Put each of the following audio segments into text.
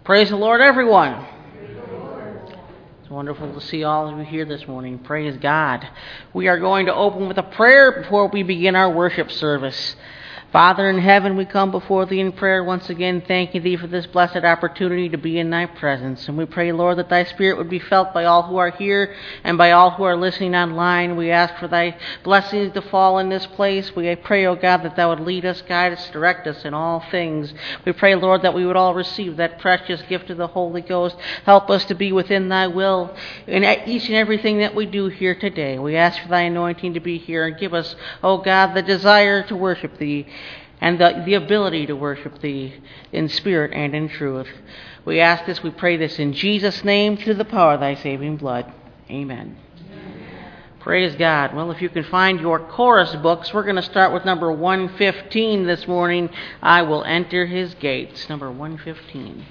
Praise the Lord, everyone. It's wonderful to see all of you here this morning. Praise God. We are going to open with a prayer before we begin our worship service. Father in heaven, we come before Thee in prayer once again, thanking Thee for this blessed opportunity to be in Thy presence. And we pray, Lord, that Thy Spirit would be felt by all who are here and by all who are listening online. We ask for Thy blessings to fall in this place. We pray, O God, that Thou would lead us, guide us, direct us in all things. We pray, Lord, that we would all receive that precious gift of the Holy Ghost. Help us to be within Thy will in each and everything that we do here today. We ask for Thy anointing to be here and give us, O God, the desire to worship Thee and the ability to worship Thee in spirit and in truth. We ask this, we pray this in Jesus' name, through the power of Thy saving blood. Amen. Praise God. Well, if you can find your chorus books, we're going to start with number 115 this morning. I will enter His gates. Number 115.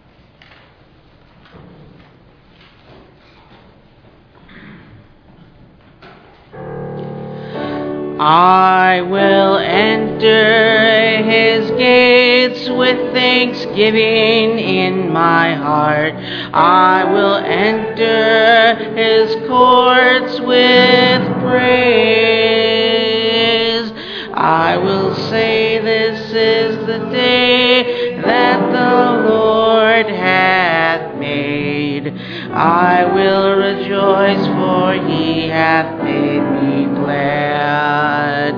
I will enter His gates with thanksgiving in my heart. I will enter His courts with praise. I will say, this is the day that the Lord hath made. I will rejoice, for He hath made me glad.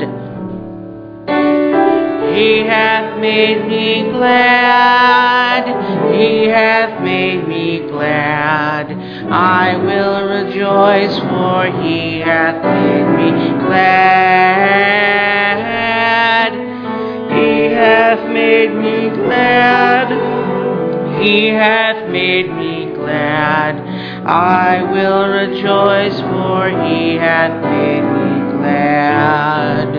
He hath made me glad. He hath made me glad. I will rejoice, for He hath made me glad. He hath made me glad. He hath made me glad. I will rejoice, for He hath made me glad.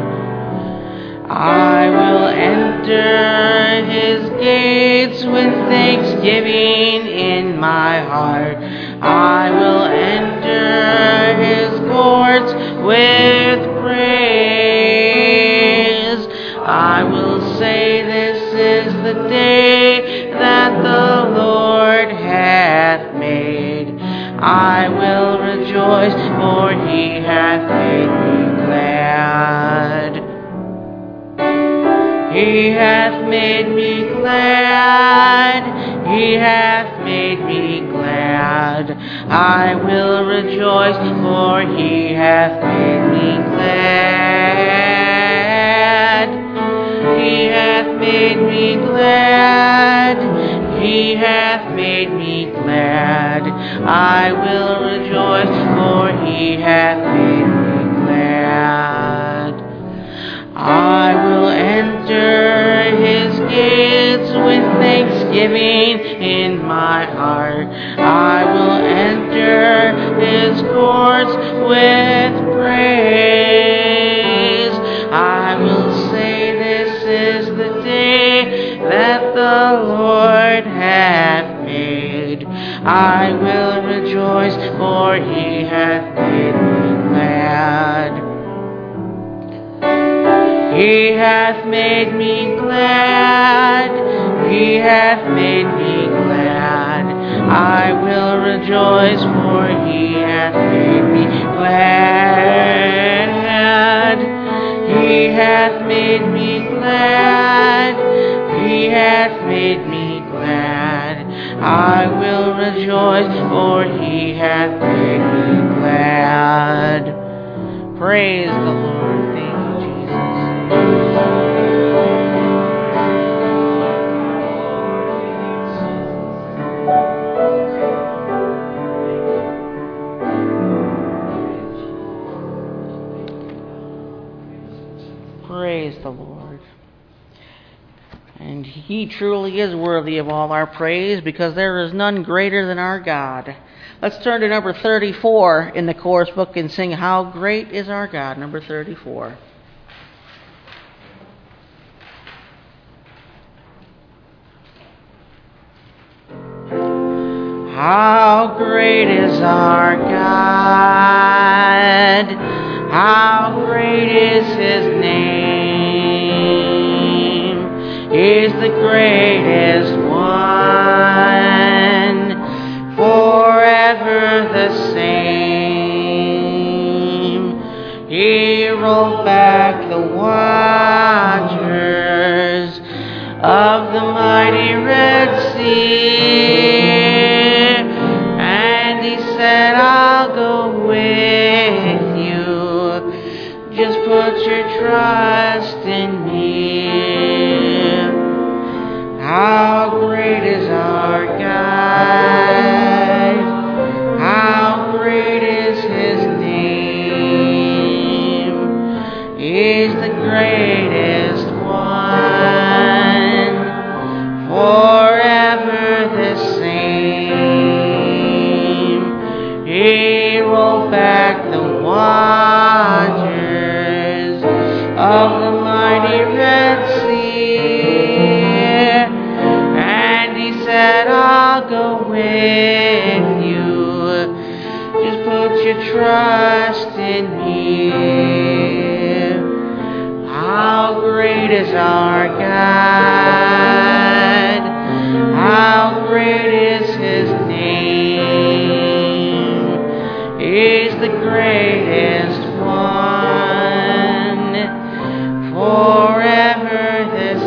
I will enter His gates with thanksgiving in my heart. I will enter His courts with praise. I will say, this is the day that the Lord hath made. I will rejoice, for He hath made me glad. He hath made me glad. He hath made me glad. I will rejoice, for He hath made me glad. He hath made me glad. He hath made me glad. I will rejoice, for He hath made me glad. I will enter His gates with thanksgiving in my heart. I will enter His courts with praise. I will say, this is the day that the Lord hath made. I will rejoice, for He hath made me glad. He hath made me glad. He hath made me glad. I will rejoice, for He hath made me glad. He hath made me glad. He hath made me glad. I will rejoice, for He hath made me glad. Praise the Lord. Thank you, Jesus. Praise the Lord. And He truly is worthy of all our praise, because there is none greater than our God. Let's turn to number 34 in the chorus book and sing, How Great is Our God, number 34. How great is our God, how great is His name. He's the greatest one. forever the same. He rolled back the waters of the mighty Red Sea, and he said, I'll go with you. Just put your trust in me. How great is our God? How great is his name? He's the greatest one, forever the same. He rolled back the waters of the mighty Red Sea, and he said, I'll go with you. Just put your trust in me. How great is our God? How great is his name? He's the greatest one, forever the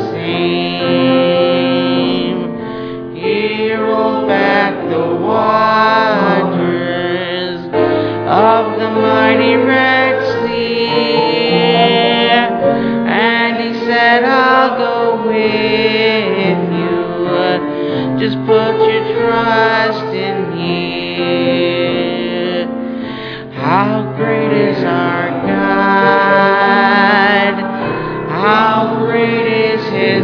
same. He rolled back the waters of the mighty Red Sea, and he said, I'll go with you. Just put your trust in me. How great is our God? How great is his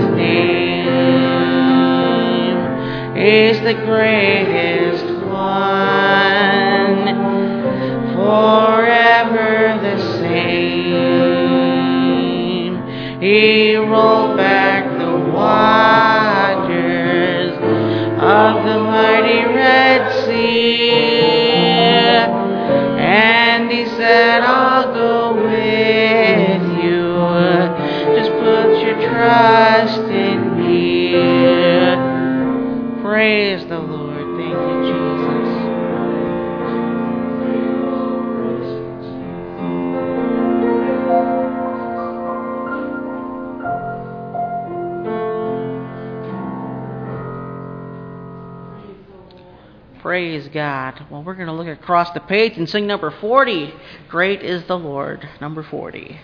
name? He's the greatest one, forever the same. He rolled back the waters of the mighty Red Sea, and he said, I'll go with you. Just put your trust in me. Praise the Lord. Thank you, Jesus. Praise God. Well, we're going to look across the page and sing number 40. Great is the Lord. Number 40.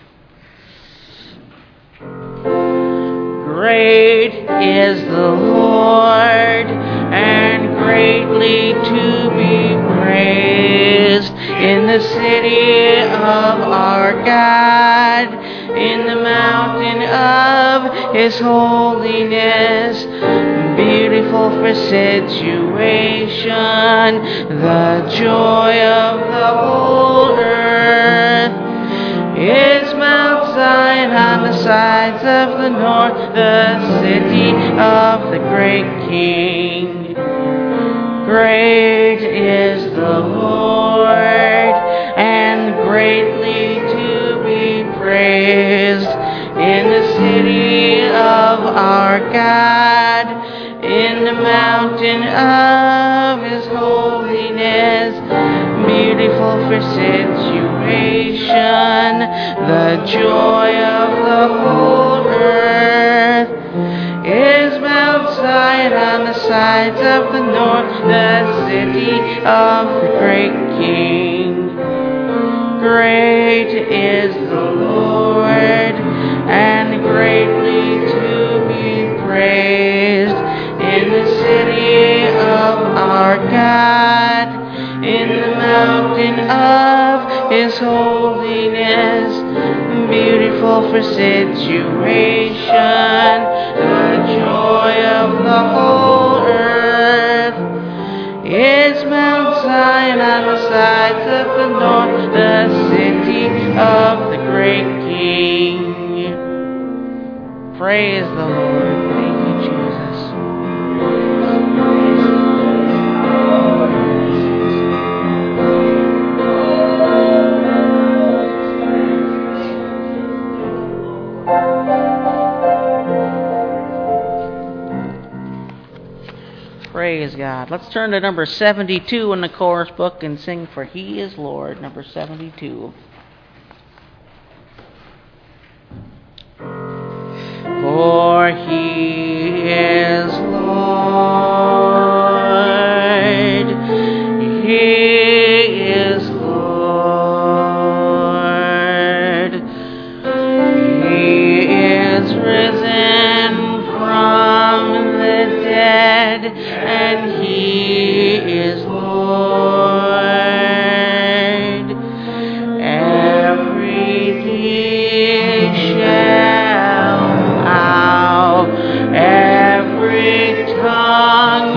Great is the Lord, and greatly to be praised in the city of our God, in the mountain of his holiness, beautiful for situation, the joy of the whole earth. Is Mount Zion on the sides of the north, the city of the great King. Great is the Lord, and greatly to be praised in the city of our God, in the mountain of his holiness, beautiful for situation, the joy of the whole earth. Is Mount Zion on the sides of the north, the city of the great King. Great is the Lord, and greatly to be praised in the city of our God, in the mountain of his holiness, beautiful for situation, the joy of the whole earth. Is Mount Zion on the sides of the north, the city of the great King. Praise the Lord. Thank you, Jesus. Praise God. Let's turn to number 72 in the chorus book and sing For He is Lord, number 72. For He is Lord, He is Lord, He is risen from the dead, and He is Lord. Every knee shall bow, every tongue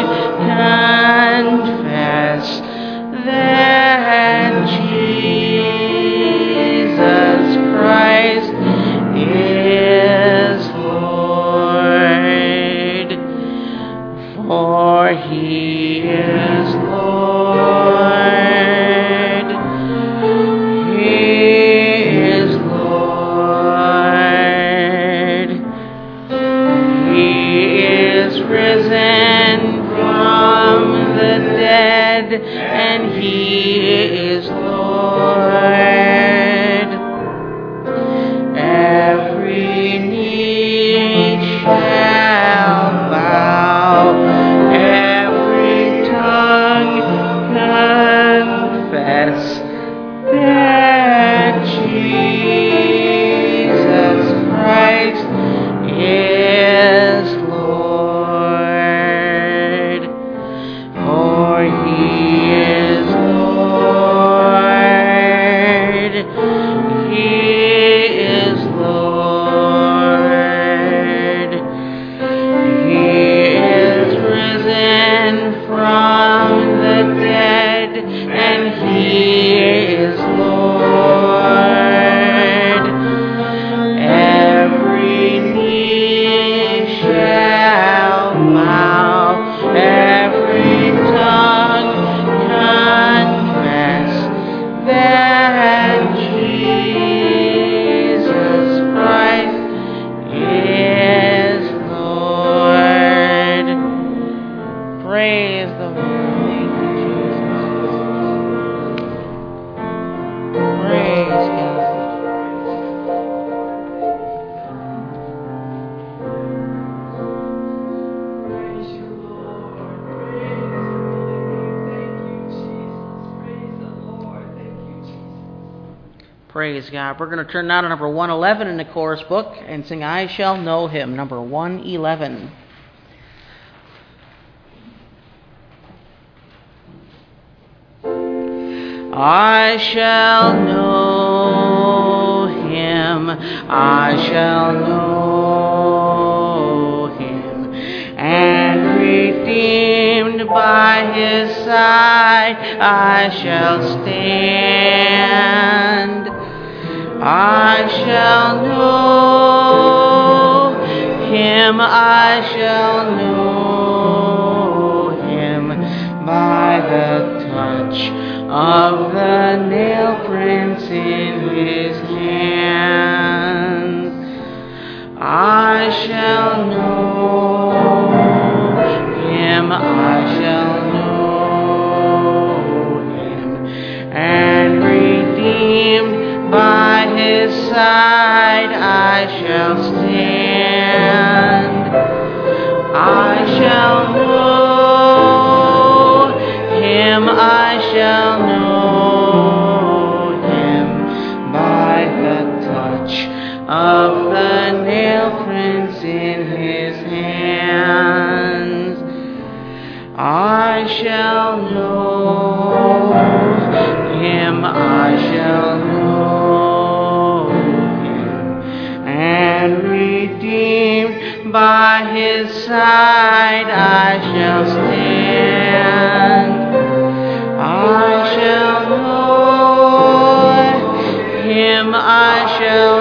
confess that Jesus Christ is Lord. For He is Lord, He is Lord, He is risen from the dead, and He is Lord. Every knee shall bow, every tongue confess that Jesus Christ is Lord. For He is Lord, He is Lord, He is risen from the dead, and He is Lord. Every knee shall bow, every tongue confess that Jesus Christ is Lord. Praise the Lord. Thank you, Jesus. Praise God. Praise you, Lord. Praise the Lord. Thank you, Jesus. Praise God. We're going to turn now to number 111 in the chorus book and sing I Shall Know Him, number 111. I shall know Him, I shall know Him, and redeemed by His side I shall stand. I shall know Him, I shall know Him by the touch of the nail prints in His hands. I shall know Him, I shall know Him, and redeemed by His side I shall stand. I shall know Him, I shall know Him by the touch of the nail prints in His hands. I shall know Him, I shall know Him, and redeemed by His side I shall stand. I shall know Him, I shall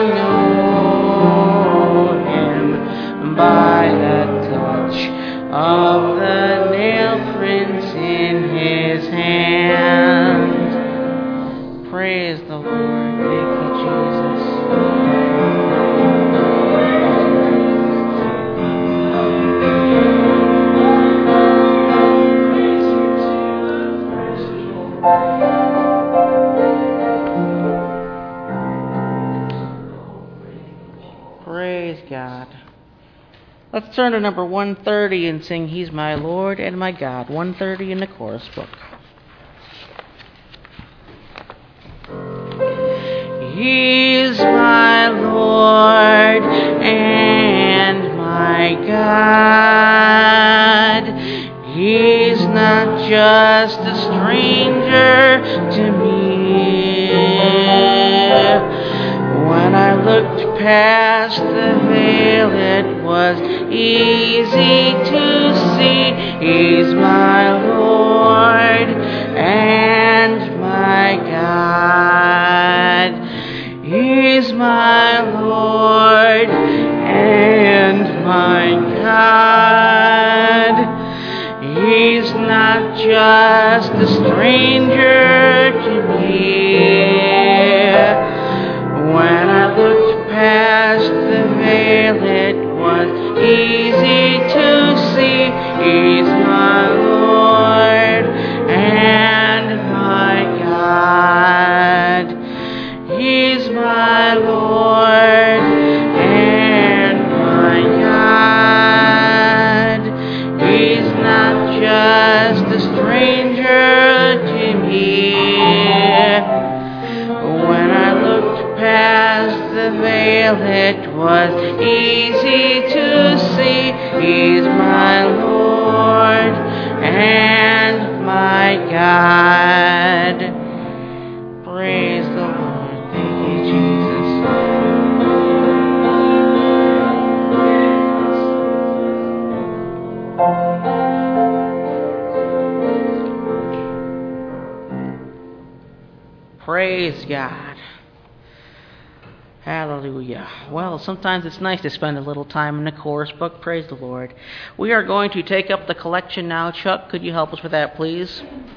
know Him by the touch of the nail prints in His hands. Praise the Lord. Thank you, Jesus. Let's turn to number 130 and sing He's My Lord and My God. 130 in the chorus book. He's my Lord and my God. He's not just a stranger to me. When I looked past the veil, it was easy to see. He's my Lord and my God. He's my Lord and my God. He's not just a stranger to me. When I looked past the veil, it was easy to see. He's my Lord and my God. He's my Lord and my God. He's not just a stranger to me. When I looked past the veil, it was easy to see. He's my Lord and my God. Praise the Lord. Thank you, Jesus. Praise God. Hallelujah. Well, sometimes it's nice to spend a little time in the chorus book. Praise the Lord. We are going to take up the collection now. Chuck, could you help us with that, please?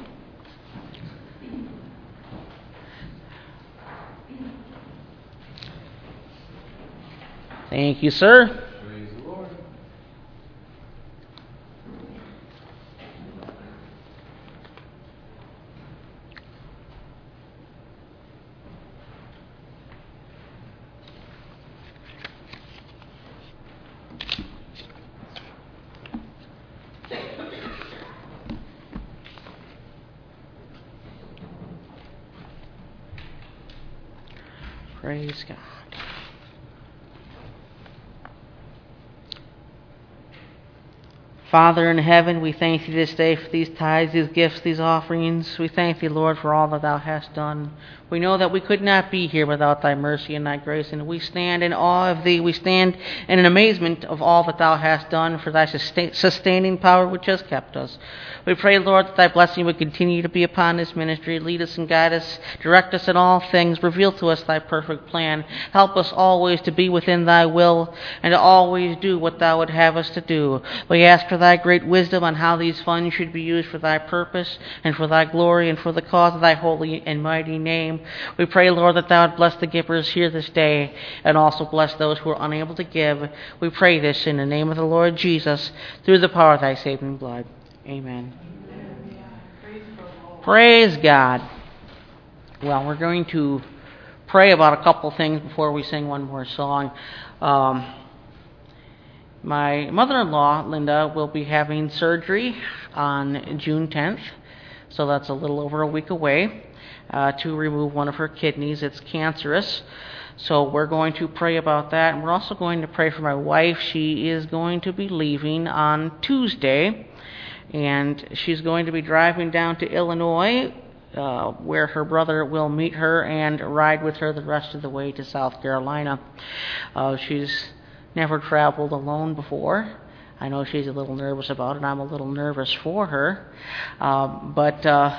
Thank you, sir. Praise the Lord. Praise God. Father in heaven, we thank you this day for these tithes, these gifts, these offerings. We thank thee, Lord, for all that thou hast done. We know that we could not be here without thy mercy and thy grace, and we stand in awe of thee. We stand in an amazement of all that thou hast done for thy sustaining power which has kept us. We pray, Lord, that thy blessing would continue to be upon this ministry. Lead us and guide us. Direct us in all things. Reveal to us thy perfect plan. Help us always to be within thy will and to always do what thou would have us to do. We ask for thy great wisdom on how these funds should be used for thy purpose and for thy glory and for the cause of thy holy and mighty name. We pray, Lord, that thou would bless the givers here this day and also bless those who are unable to give. We pray this in the name of the Lord Jesus through the power of thy saving blood. Amen. Praise God. Well, we're going to pray about a couple things before we sing one more song. My mother-in-law, Linda, will be having surgery on June 10th, so that's a little over a week away, to remove one of her kidneys. It's cancerous, so we're going to pray about that. And we're also going to pray for my wife. She is going to be leaving on Tuesday, and she's going to be driving down to Illinois, where her brother will meet her and ride with her the rest of the way to South Carolina. She's never traveled alone before. I know she's a little nervous about it. I'm a little nervous for her. But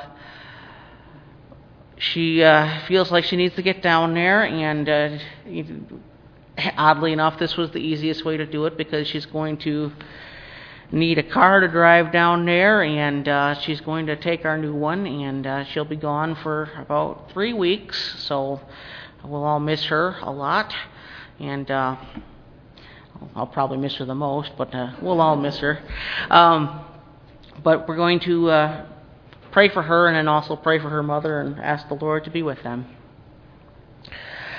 she feels like she needs to get down there, and oddly enough, this was the easiest way to do it because she's going to need a car to drive down there, and she's going to take our new one, and she'll be gone for about 3 weeks, so we'll all miss her a lot, and I'll probably miss her the most, but we'll all miss her. But we're going to pray for her and then also pray for her mother and ask the Lord to be with them.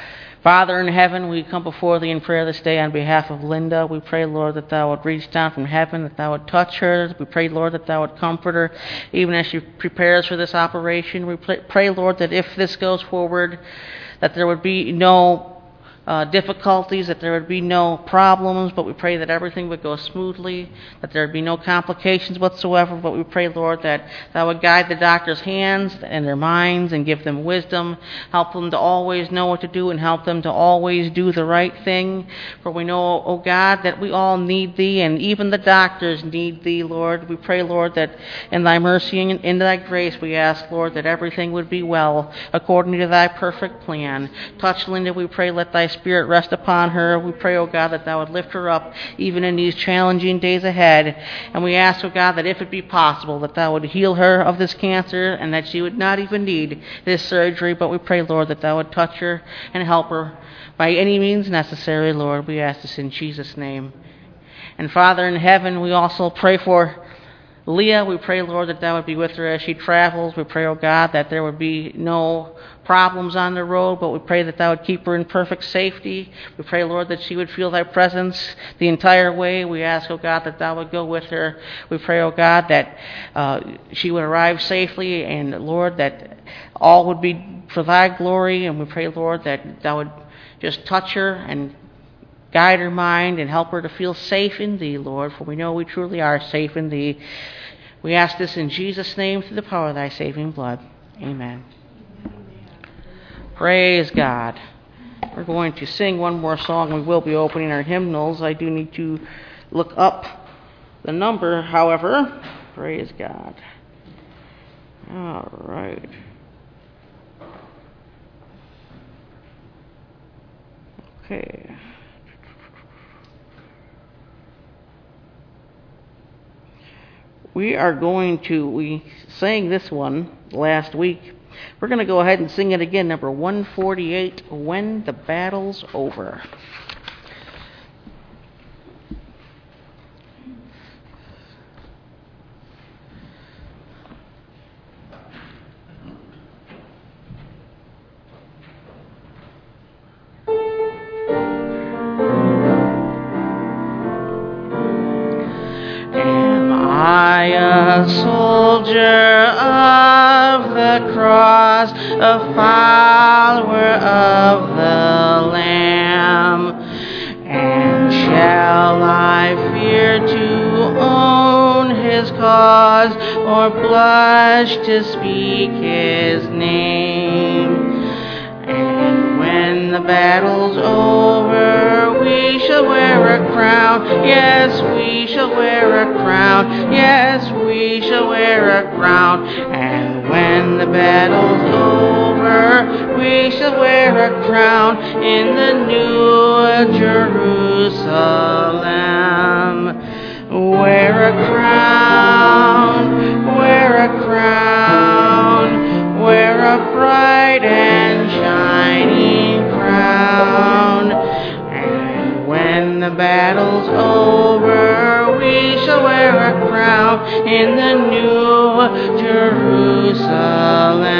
Father in heaven, we come before Thee in prayer this day on behalf of Linda. We pray, Lord, that Thou would reach down from heaven, that Thou would touch her. We pray, Lord, that Thou would comfort her even as she prepares for this operation. We pray, Lord, that if this goes forward, that there would be no difficulties, that there would be no problems, but we pray that everything would go smoothly, that there would be no complications whatsoever. But we pray, Lord, that Thou would guide the doctor's hands and their minds and give them wisdom, help them to always know what to do and help them to always do the right thing. For we know, O God, that we all need Thee, and even the doctors need Thee, Lord. We pray, Lord, that in Thy mercy and in Thy grace we ask, Lord, that everything would be well according to Thy perfect plan. Touch Linda, we pray, let Thy Spirit rest upon her. We pray, O God, that Thou would lift her up even in these challenging days ahead. And we ask, O God, that if it be possible, that Thou would heal her of this cancer and that she would not even need this surgery. But we pray, Lord, that Thou would touch her and help her by any means necessary, Lord. We ask this in Jesus' name. And Father in heaven, we also pray for Leah. We pray, Lord, that Thou would be with her as she travels. We pray, O God, that there would be no problems on the road, but we pray that Thou would keep her in perfect safety. We pray, Lord, that she would feel Thy presence the entire way. We ask, O God, that Thou would go with her. We pray, O God, that she would arrive safely, and, Lord, that all would be for Thy glory. And we pray, Lord, that Thou would just touch her and guide her mind and help her to feel safe in Thee, Lord, for we know we truly are safe in Thee. We ask this in Jesus' name through the power of Thy saving blood. Amen. Praise God. We're going to sing one more song. We will be opening our hymnals. I do need to look up the number, however. Praise God. All right. Okay. We sang this one last week. We're going to go ahead and sing it again, number 148, When the Battle's Over. Am I a soldier of the cross, a follower of the Lamb? And shall I fear to own His cause, or blush to speak His name? And when the battle's over, we shall wear a crown. Yes, we shall wear a crown. Yes, we shall wear a crown. And when the battle's over, we shall wear a crown in the new Jerusalem. Wear a crown, wear a crown, wear a bright and shining crown. And when the battle's over, we shall wear a crown in the new Jerusalem.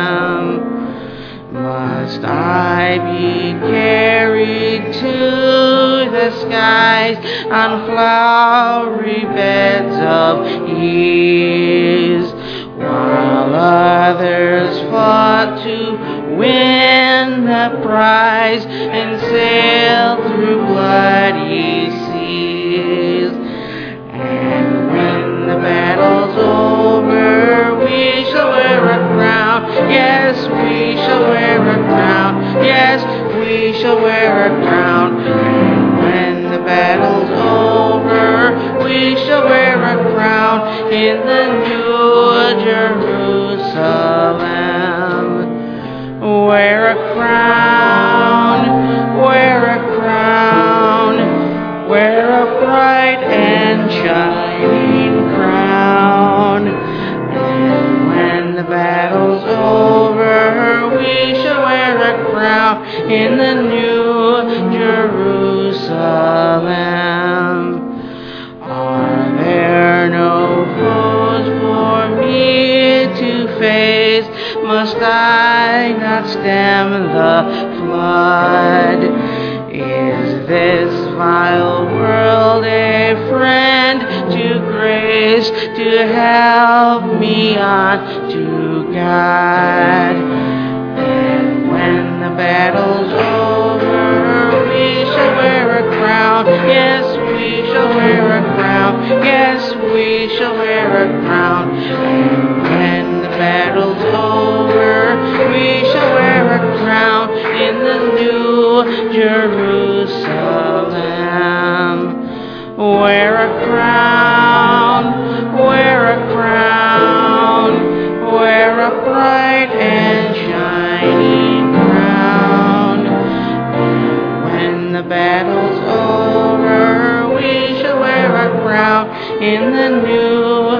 Must I be carried to the skies on flowery beds of ease, while others fought to win the prize and sail through bloody seas? And when the battle's over, we shall wear a crown. Yes, we shall wear a crown. Yes, we shall wear a crown. And when the battle's over, we shall wear a crown in the new Jerusalem. Wear a crown, wear a crown, wear a bright and shining crown. And when the battle's over, we shall wear a crown in the new Jerusalem. Are there no foes for me to face? Must I not stem the blood. Is this vile world a friend to grace, to help me on to God? And when the battle's over, we shall wear a crown. Yes, we shall wear a crown. Yes, we shall wear a crown. And when the battle's over, we shall wear a crown in the new Jerusalem. Wear a crown, wear a crown, wear a bright and shining crown. When the battle's over, we shall wear a crown in the new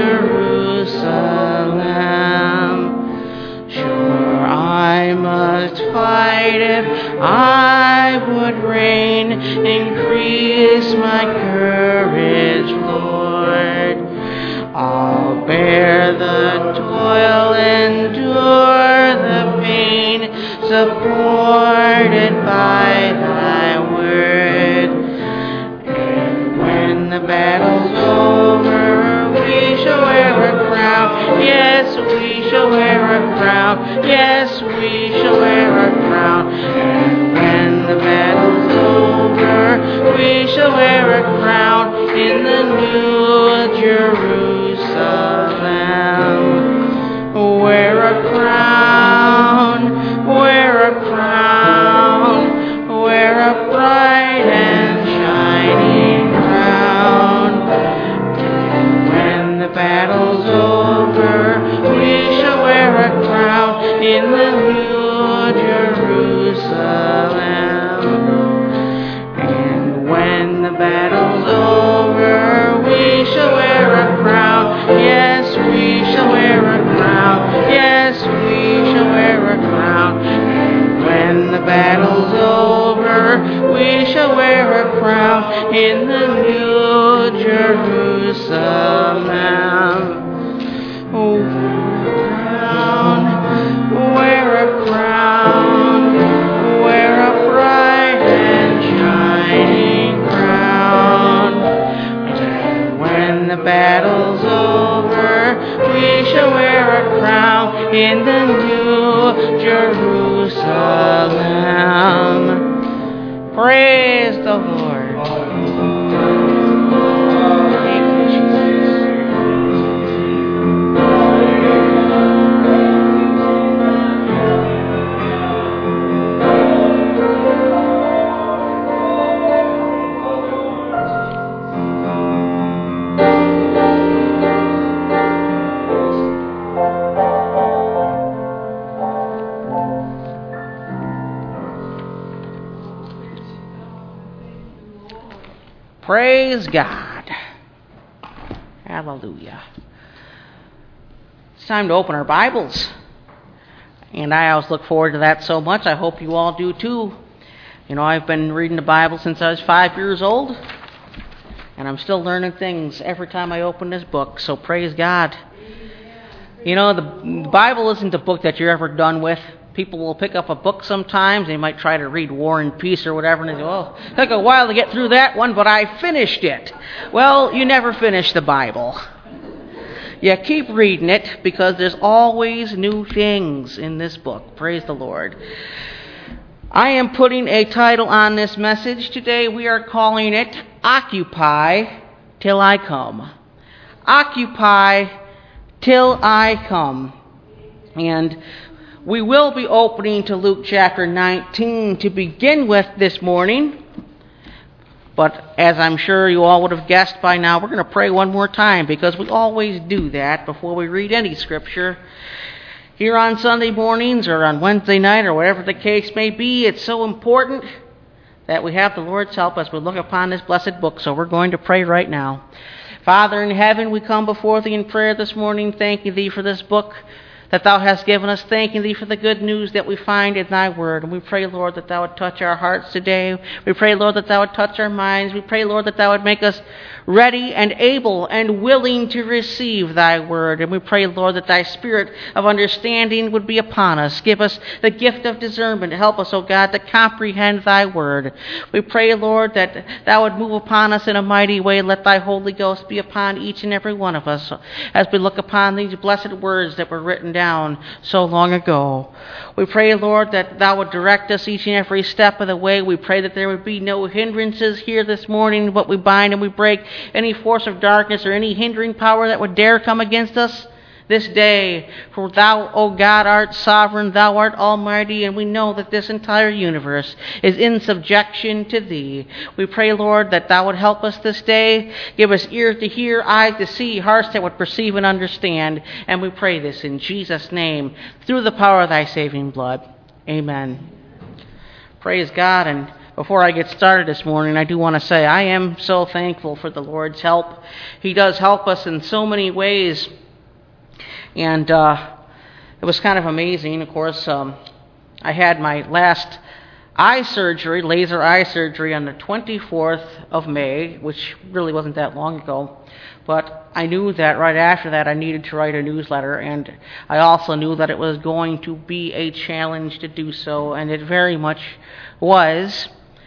Jerusalem. Sure, I must fight if I would reign. Increase my courage, Lord. I'll bear the toil, endure the pain, supported by thy word. And when the battle's over, we shall wear a crown. Yes, we shall wear a crown. Yes, we shall wear a crown. And when the battle's over, we shall wear a crown in the new Jerusalem. Wear a crown, wear a crown, wear a bright and shining crown. And when the battle's over, we shall wear a crown in the new Jerusalem. And when the battle's over, we shall wear a crown. Yes, we shall wear a crown. Yes, we shall wear a crown. And when the battle's over, we shall wear a crown in the new Jerusalem. Oh, crown, wear a crown, wear a bright and shining crown. And when the battle's over, we shall wear a crown in the new Jerusalem. Praise the Lord. Thank you, Jesus. Praise God. Hallelujah. It's time to open our Bibles. And I always look forward to that so much. I hope you all do too. You know, I've been reading the Bible since I was 5 years old. And I'm still learning things every time I open this book. So praise God. You know, the Bible isn't a book that you're ever done with. People will pick up a book sometimes. They might try to read War and Peace or whatever, and they say, oh, it took a while to get through that one, but I finished it. Well, you never finish the Bible. You keep reading it because there's always new things in this book. Praise the Lord. I am putting a title on this message today. We are calling it Occupy Till I Come. Occupy Till I Come. And we will be opening to Luke chapter 19 to begin with this morning. But as I'm sure you all would have guessed by now, we're going to pray one more time because we always do that before we read any scripture. Here on Sunday mornings or on Wednesday night or whatever the case may be, it's so important that we have the Lord's help as we look upon this blessed book. So we're going to pray right now. Father in heaven, we come before Thee in prayer this morning, thanking Thee for this book that thou hast given us, thanking thee for the good news that we find in thy word. And we pray, Lord, that thou would touch our hearts today. We pray, Lord, that thou would touch our minds. We pray, Lord, that thou would make us ready and able and willing to receive thy word. And we pray, Lord, that thy spirit of understanding would be upon us. Give us the gift of discernment to help us, O God, to comprehend thy word. We pray, Lord, that thou would move upon us in a mighty way. Let thy Holy Ghost be upon each and every one of us as we look upon these blessed words that were written down so long ago. We pray, Lord, that thou would direct us each and every step of the way. We pray that there would be no hindrances here this morning, but we bind and we break any force of darkness or any hindering power that would dare come against us this day. For thou, O God, art sovereign, thou art almighty, and we know that this entire universe is in subjection to thee. We pray, Lord, that thou would help us this day. Give us ears to hear, eyes to see, hearts that would perceive and understand. And we pray this in Jesus' name, through the power of thy saving blood. Amen. Praise God. And before I get started this morning, I do want to say I am so thankful for the Lord's help. He does help us in so many ways. And it was kind of amazing. Of course, I had my last eye surgery, laser eye surgery, on the 24th of May, which really wasn't that long ago. But I knew that right after that I needed to write a newsletter, and I also knew that it was going to be a challenge to do so, and it very much was.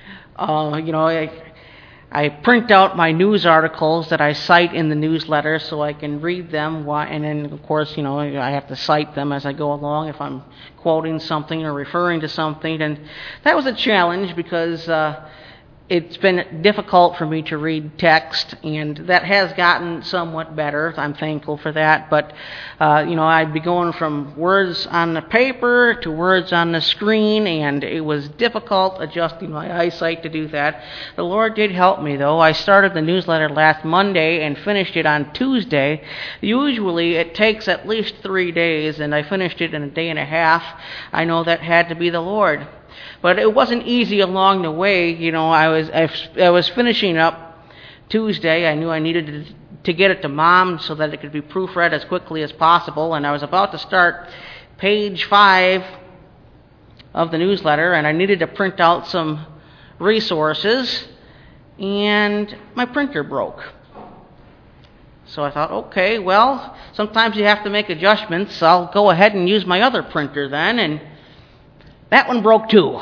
I print out my news articles that I cite in the newsletter so I can read them, and then, of course, I have to cite them as I go along if I'm quoting something or referring to something. And that was a challenge because it's been difficult for me to read text, and that has gotten somewhat better. I'm thankful for that. But, I'd be going from words on the paper to words on the screen, and it was difficult adjusting my eyesight to do that. The Lord did help me, though. I started the newsletter last Monday and finished it on Tuesday. Usually it takes at least 3 days, and I finished it in a day and a half. I know that had to be the Lord. But it wasn't easy along the way. I was finishing up Tuesday. I knew I needed to get it to Mom so that it could be proofread as quickly as possible. And I was about to start page 5 of the newsletter, and I needed to print out some resources, and my printer broke. So I thought, okay, well, sometimes you have to make adjustments. I'll go ahead and use my other printer then, and that one broke too.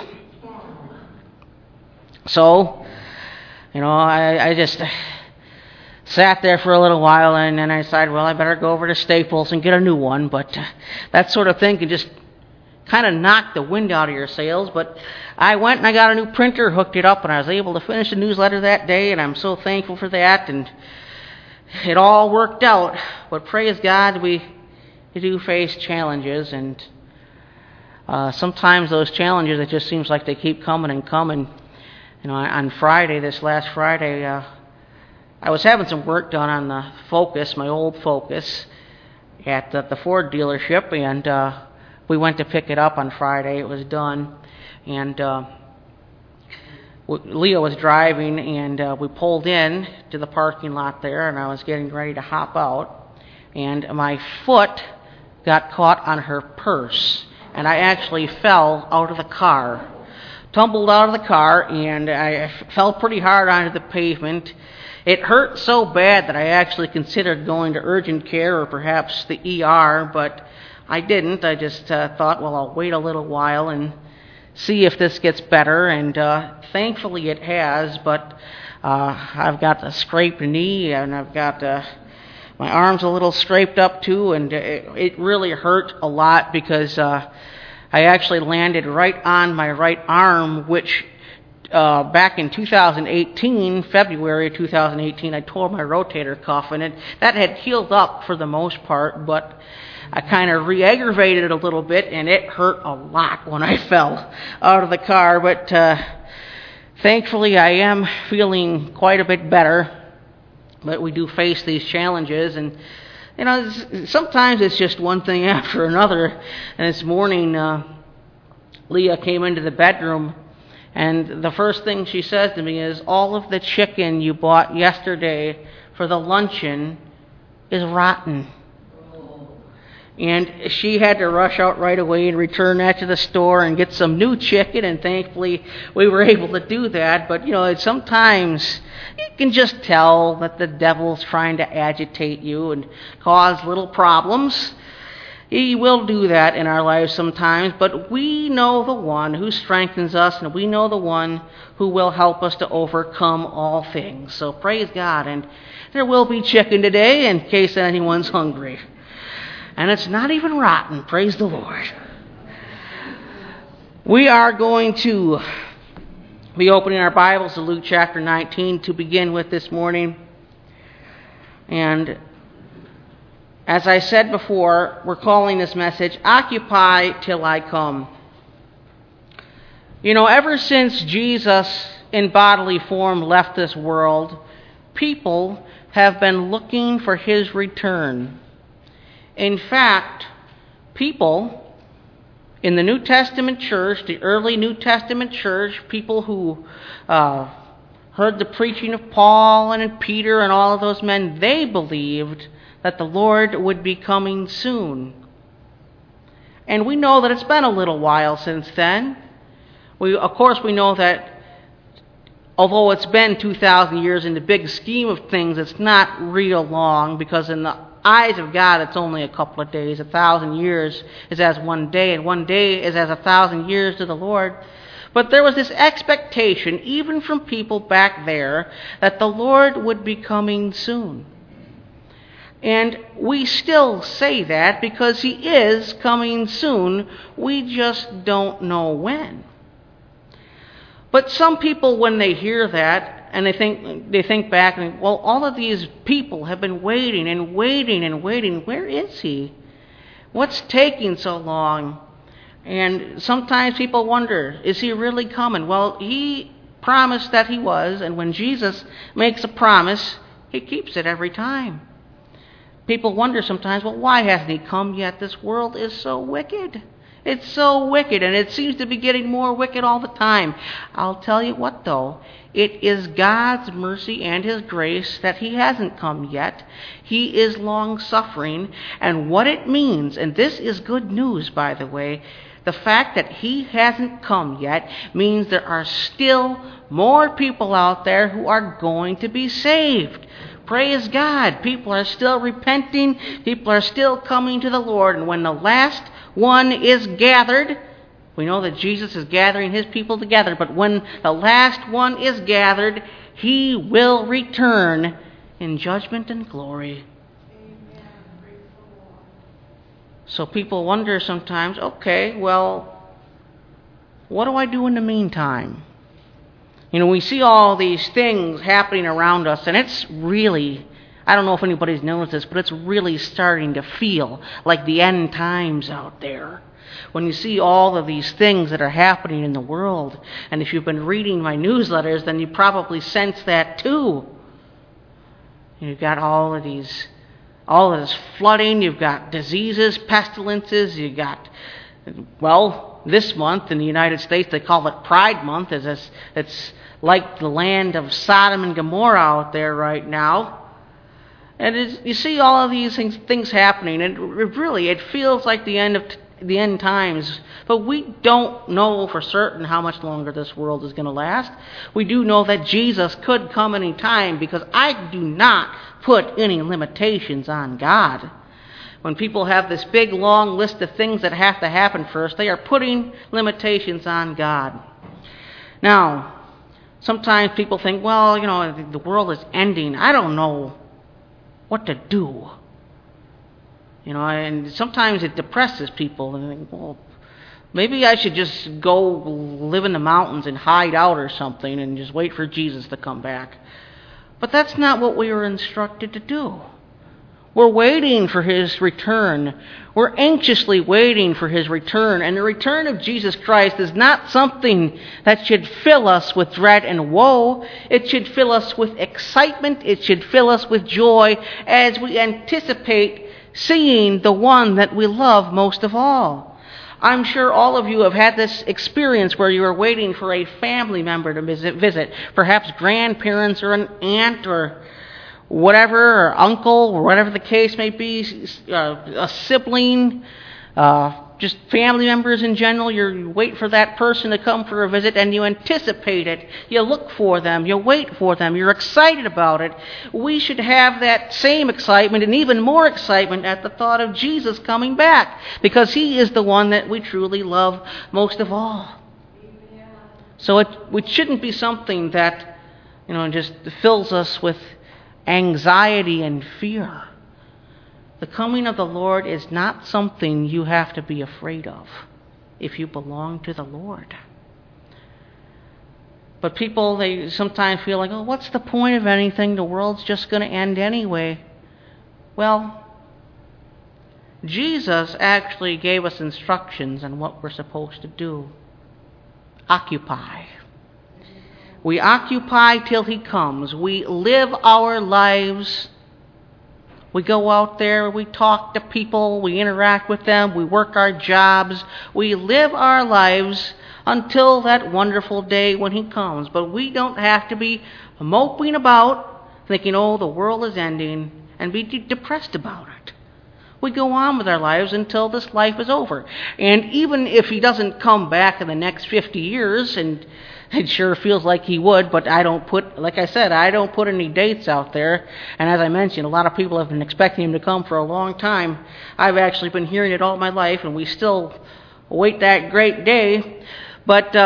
So, I just sat there for a little while, and then I decided, well, I better go over to Staples and get a new one. But that sort of thing can just kind of knock the wind out of your sails. But I went and I got a new printer, hooked it up, and I was able to finish the newsletter that day, and I'm so thankful for that. And it all worked out. But praise God, we do face challenges, and sometimes those challenges, it just seems like they keep coming and coming. On Friday, this last Friday, I was having some work done on the Focus, my old Focus, at the Ford dealership, and we went to pick it up on Friday. It was done, and Leo was driving, and we pulled in to the parking lot there, and I was getting ready to hop out, and my foot got caught on her purse. And I actually fell out of the car, tumbled out of the car, and I fell pretty hard onto the pavement. It hurt so bad that I actually considered going to urgent care or perhaps the ER, but I didn't. I just thought, well, I'll wait a little while and see if this gets better, and thankfully it has, but I've got a scraped knee, and I've got my arm's a little scraped up too, and it really hurt a lot because I actually landed right on my right arm, which back in 2018, February 2018, I tore my rotator cuff, and that had healed up for the most part, but I kind of re-aggravated it a little bit, and it hurt a lot when I fell out of the car, but thankfully I am feeling quite a bit better. But we do face these challenges, and sometimes it's just one thing after another. And this morning, Leah came into the bedroom, and the first thing she says to me is, all of the chicken you bought yesterday for the luncheon is rotten. And she had to rush out right away and return that to the store and get some new chicken, and thankfully we were able to do that. But, sometimes you can just tell that the devil's trying to agitate you and cause little problems. He will do that in our lives sometimes, but we know the one who strengthens us, and we know the one who will help us to overcome all things. So praise God, and there will be chicken today in case anyone's hungry. And it's not even rotten, praise the Lord. We are going to be opening our Bibles to Luke chapter 19 to begin with this morning. And as I said before, we're calling this message, Occupy Till I Come. Ever since Jesus in bodily form left this world, people have been looking for his return. In fact, people in the New Testament church, the early New Testament church, people who heard the preaching of Paul and Peter and all of those men, they believed that the Lord would be coming soon. And we know that it's been a little while since then. Of course, we know that although it's been 2,000 years in the big scheme of things, it's not real long, because in the eyes of God, it's only a couple of days. 1,000 years is as one day, and one day is as 1,000 years to the Lord. But there was this expectation, even from people back there, that the Lord would be coming soon. And we still say that because he is coming soon. We just don't know when. But some people, when they hear that, and they think back, and well, all of these people have been waiting and waiting and waiting. Where is he? What's taking so long? And sometimes people wonder, is he really coming? Well, he promised that he was, and when Jesus makes a promise, he keeps it every time. People wonder sometimes, well, why hasn't he come yet? This world is so wicked. It's so wicked, and it seems to be getting more wicked all the time. I'll tell you what, though. It is God's mercy and his grace that he hasn't come yet. He is long-suffering, and what it means, and this is good news, by the way, the fact that he hasn't come yet means there are still more people out there who are going to be saved. Praise God. People are still repenting. People are still coming to the Lord. And when the last one is gathered, we know that Jesus is gathering his people together, but when the last one is gathered, he will return in judgment and glory. Amen. Praise the Lord. So people wonder sometimes, okay, well, what do I do in the meantime? We see all these things happening around us, and it's really, I don't know if anybody's noticed this, but it's really starting to feel like the end times out there. When you see all of these things that are happening in the world, and if you've been reading my newsletters, then you probably sense that too. You've got all of this flooding, you've got diseases, pestilences, you've got, well, this month in the United States, they call it Pride Month. It's like the land of Sodom and Gomorrah out there right now. And you see all of these things happening, and it feels like the end times. But we don't know for certain how much longer this world is going to last. We do know that Jesus could come any time, because I do not put any limitations on God. When people have this big, long list of things that have to happen first, they are putting limitations on God. Now, sometimes people think, well, the world is ending. I don't know what to do. And sometimes it depresses people. And they think, well, maybe I should just go live in the mountains and hide out or something and just wait for Jesus to come back. But that's not what we were instructed to do. We're waiting for his return. We're anxiously waiting for his return. And the return of Jesus Christ is not something that should fill us with dread and woe. It should fill us with excitement. It should fill us with joy as we anticipate seeing the one that we love most of all. I'm sure all of you have had this experience where you are waiting for a family member to visit, perhaps grandparents or an aunt whatever, or uncle, or whatever the case may be, a sibling, just family members in general. You wait for that person to come for a visit and you anticipate it. You look for them. You wait for them. You're excited about it. We should have that same excitement and even more excitement at the thought of Jesus coming back, because he is the one that we truly love most of all. So it shouldn't be something that, just fills us with anxiety and fear. The coming of the Lord is not something you have to be afraid of if you belong to the Lord. But people, they sometimes feel like, what's the point of anything? The world's just going to end anyway. Well, Jesus actually gave us instructions on what we're supposed to do. Occupy. We occupy till he comes. We live our lives. We go out there, we talk to people, we interact with them, we work our jobs. We live our lives until that wonderful day when he comes. But we don't have to be moping about, thinking, the world is ending, and be depressed about it. We go on with our lives until this life is over. And even if he doesn't come back in the next 50 years, and it sure feels like he would, but I don't put any dates out there. And as I mentioned, a lot of people have been expecting him to come for a long time. I've actually been hearing it all my life, and we still await that great day. But,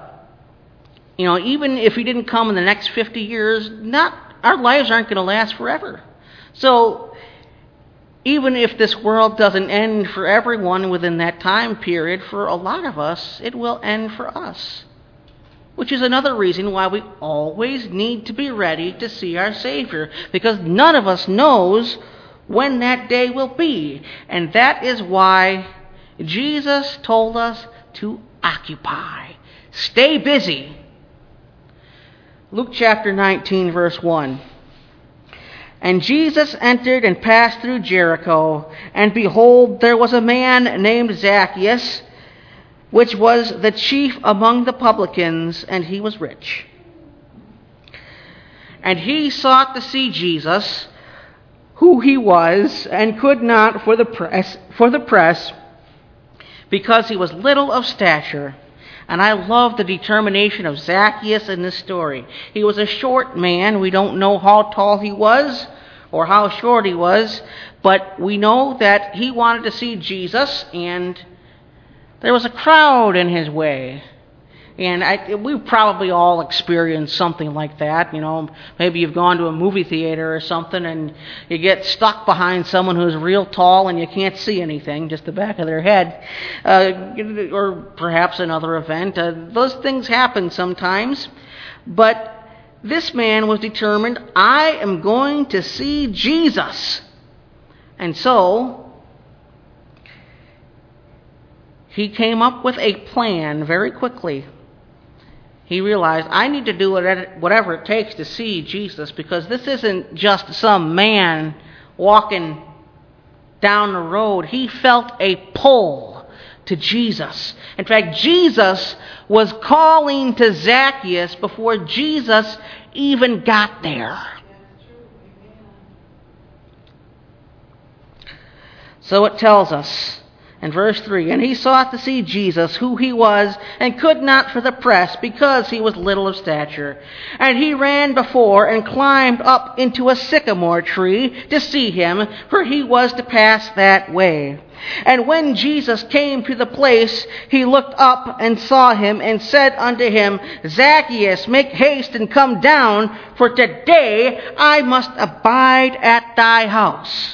even if he didn't come in the next 50 years, our lives aren't going to last forever. So, even if this world doesn't end for everyone within that time period, for a lot of us, it will end for us. Which is another reason why we always need to be ready to see our Savior, because none of us knows when that day will be. And that is why Jesus told us to occupy. Stay busy. Luke chapter 19, verse 1. And Jesus entered and passed through Jericho, and behold, there was a man named Zacchaeus, which was the chief among the publicans, and he was rich. And he sought to see Jesus, who he was, and could not for the press, because he was little of stature. And I love the determination of Zacchaeus in this story. He was a short man. We don't know how tall he was or how short he was, but we know that he wanted to see Jesus, and there was a crowd in his way. And we've probably all experienced something like that. Maybe you've gone to a movie theater or something and you get stuck behind someone who's real tall and you can't see anything, just the back of their head. Or perhaps another event. Those things happen sometimes. But this man was determined, I am going to see Jesus. And so he came up with a plan very quickly. He realized, I need to do whatever it takes to see Jesus, because this isn't just some man walking down the road. He felt a pull to Jesus. In fact, Jesus was calling to Zacchaeus before Jesus even got there. So it tells us in verse 3, and he sought to see Jesus, who he was, and could not for the press, because he was little of stature. And he ran before and climbed up into a sycamore tree to see him, for he was to pass that way. And when Jesus came to the place, he looked up and saw him, and said unto him, Zacchaeus, make haste and come down, for today I must abide at thy house.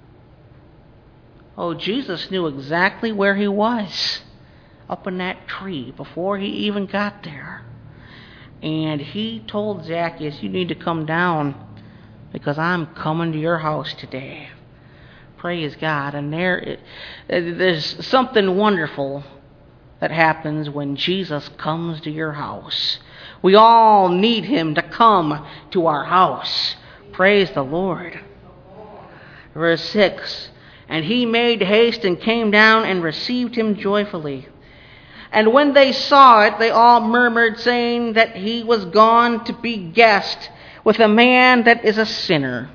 Oh, Jesus knew exactly where he was, up in that tree, before he even got there. And he told Zacchaeus, you need to come down, because I'm coming to your house today. Praise God. And there's something wonderful that happens when Jesus comes to your house. We all need him to come to our house. Praise the Lord. Verse 6. And he made haste and came down and received him joyfully. And when they saw it, they all murmured, saying that he was gone to be guest with a man that is a sinner.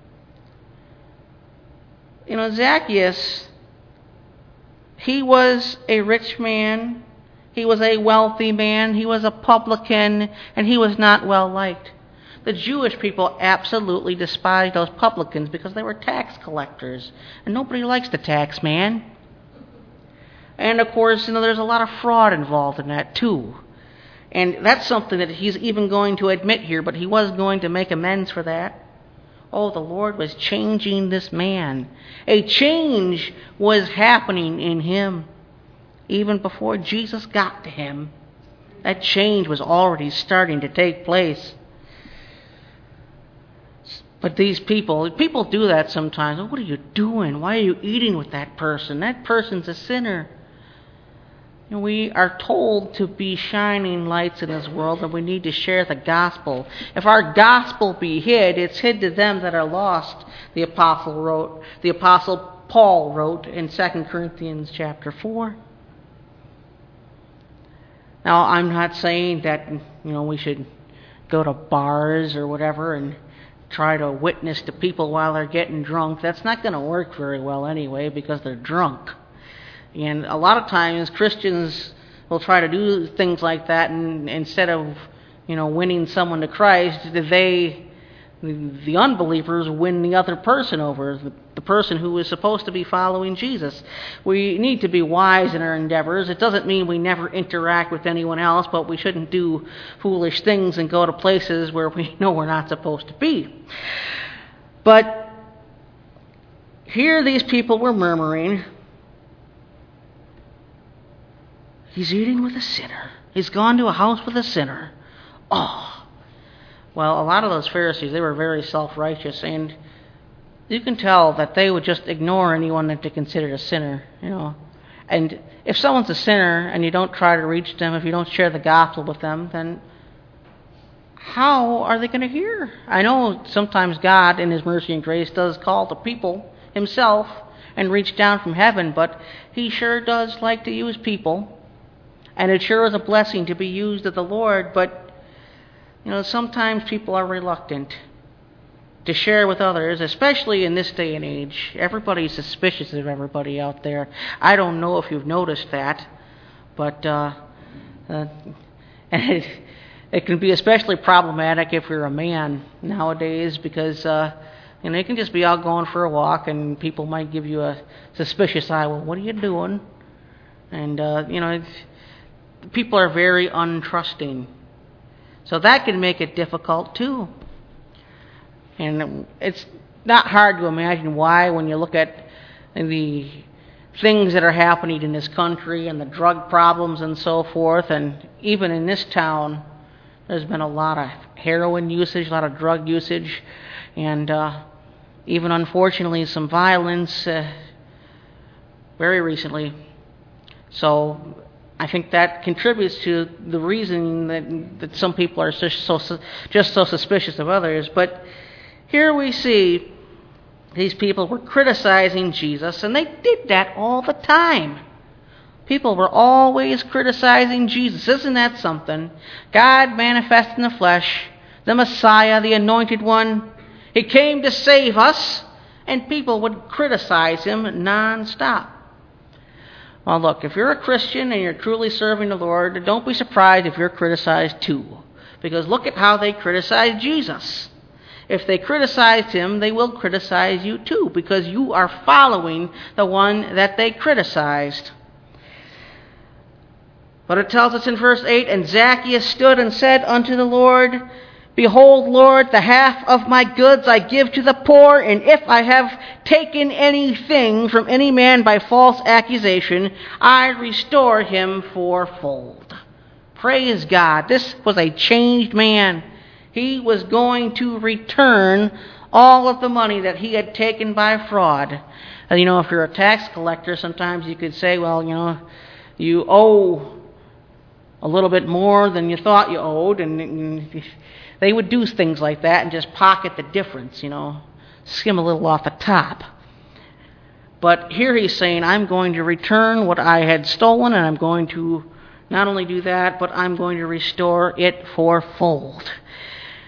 You know, Zacchaeus, he was a rich man, he was a wealthy man, he was a publican, and he was not well liked. The Jewish people absolutely despised those publicans because they were tax collectors, and nobody likes the tax man. And of course, you know, there's a lot of fraud involved in that too. And that's something that he's even going to admit here, but he was going to make amends for that. Oh, the Lord was changing this man. A change was happening in him. Even before Jesus got to him, that change was already starting to take place. But these people do that sometimes. Oh, what are you doing? Why are you eating with that person? That person's a sinner. You know, we are told to be shining lights in this world, and we need to share the gospel. If our gospel be hid, it's hid to them that are lost, the Apostle Paul wrote in 2 Corinthians chapter 4. Now, I'm not saying that, you know, we should go to bars or whatever and try to witness to people while they're getting drunk. That's not going to work very well anyway because they're drunk. And a lot of times Christians will try to do things like that, and instead of, you know, winning someone to Christ, the unbelievers win the other person over, the person who is supposed to be following Jesus. We need to be wise in our endeavors. It doesn't mean we never interact with anyone else, but we shouldn't do foolish things and go to places where we know we're not supposed to be. But here these people were murmuring, he's eating with a sinner. He's gone to a house with a sinner. Oh. Well, a lot of those Pharisees, they were very self-righteous, and you can tell that they would just ignore anyone that they considered a sinner, you know. And if someone's a sinner and you don't try to reach them, if you don't share the gospel with them, then how are they going to hear? I know sometimes God, in His mercy and grace, does call the people Himself and reach down from heaven, but He sure does like to use people. And it sure is a blessing to be used of the Lord, but you know, sometimes people are reluctant to share with others, especially in this day and age. Everybody's suspicious of everybody out there. I don't know if you've noticed that, but and it can be especially problematic if you're a man nowadays because you know, you can just be out going for a walk and people might give you a suspicious eye. Well, what are you doing? And you know, people are very untrusting. So that can make it difficult too. And it's not hard to imagine why when you look at the things that are happening in this country and the drug problems and so forth. And even in this town, there's been a lot of heroin usage, a lot of drug usage, and even unfortunately some violence very recently. So I think that contributes to the reason that some people are just so suspicious of others. But here we see these people were criticizing Jesus, and they did that all the time. People were always criticizing Jesus. Isn't that something? God manifest in the flesh, the Messiah, the Anointed One. He came to save us, and people would criticize Him nonstop. Well, look, if you're a Christian and you're truly serving the Lord, don't be surprised if you're criticized too. Because look at how they criticized Jesus. If they criticized Him, they will criticize you too, because you are following the one that they criticized. But it tells us in verse 8, and Zacchaeus stood and said unto the Lord, Behold, Lord, the half of my goods I give to the poor, and if I have taken anything from any man by false accusation, I restore him fourfold. Praise God. This was a changed man. He was going to return all of the money that he had taken by fraud. And, you know, if you're a tax collector, sometimes you could say, well, you know, you owe a little bit more than you thought you owed, and they would do things like that and just pocket the difference, you know, skim a little off the top. But here he's saying, I'm going to return what I had stolen, and I'm going to not only do that, but I'm going to restore it fourfold.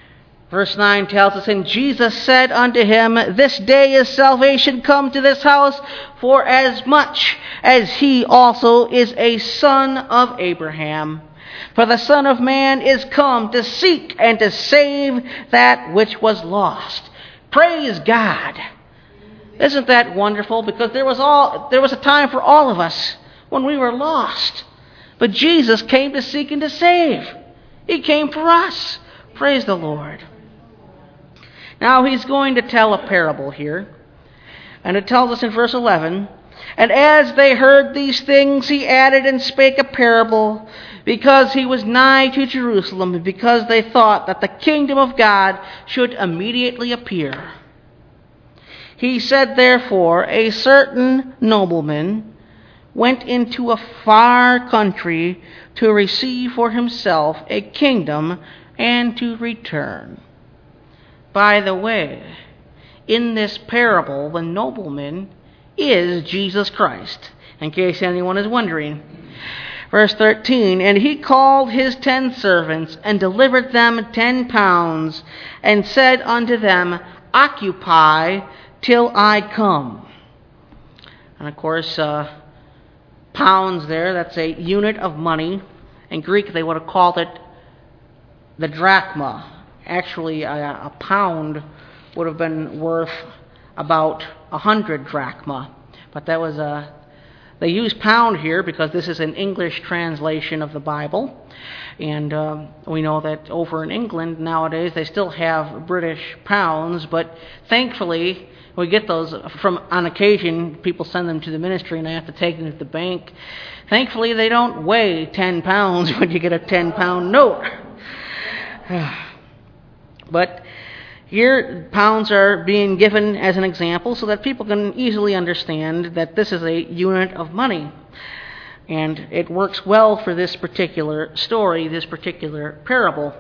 Verse 9 tells us, "And Jesus said unto him, This day is salvation come to this house, for as much as he also is a son of Abraham. For the Son of Man is come to seek and to save that which was lost." Praise God. Isn't that wonderful? Because there was a time for all of us when we were lost. But Jesus came to seek and to save. He came for us. Praise the Lord. Now he's going to tell a parable here. And it tells us in verse 11, "And as they heard these things, he added and spake a parable, because he was nigh to Jerusalem, and because they thought that the kingdom of God should immediately appear. He said, Therefore, a certain nobleman went into a far country to receive for himself a kingdom and to return." By the way, in this parable, the nobleman is Jesus Christ, in case anyone is wondering. Verse 13, "And he called his 10 servants, and delivered them 10 pounds, and said unto them, Occupy till I come." And of course, pounds there, that's a unit of money. In Greek, they would have called it the drachma. Actually, a pound would have been worth about 100 drachma. But that was they use pound here because this is an English translation of the Bible. And we know that over in England nowadays they still have British pounds, but thankfully we get those from on occasion. People send them to the ministry and I have to take them to the bank. Thankfully they don't weigh 10 pounds when you get a 10-pound note. But here pounds are being given as an example so that people can easily understand that this is a unit of money. And it works well for this particular story, this particular parable.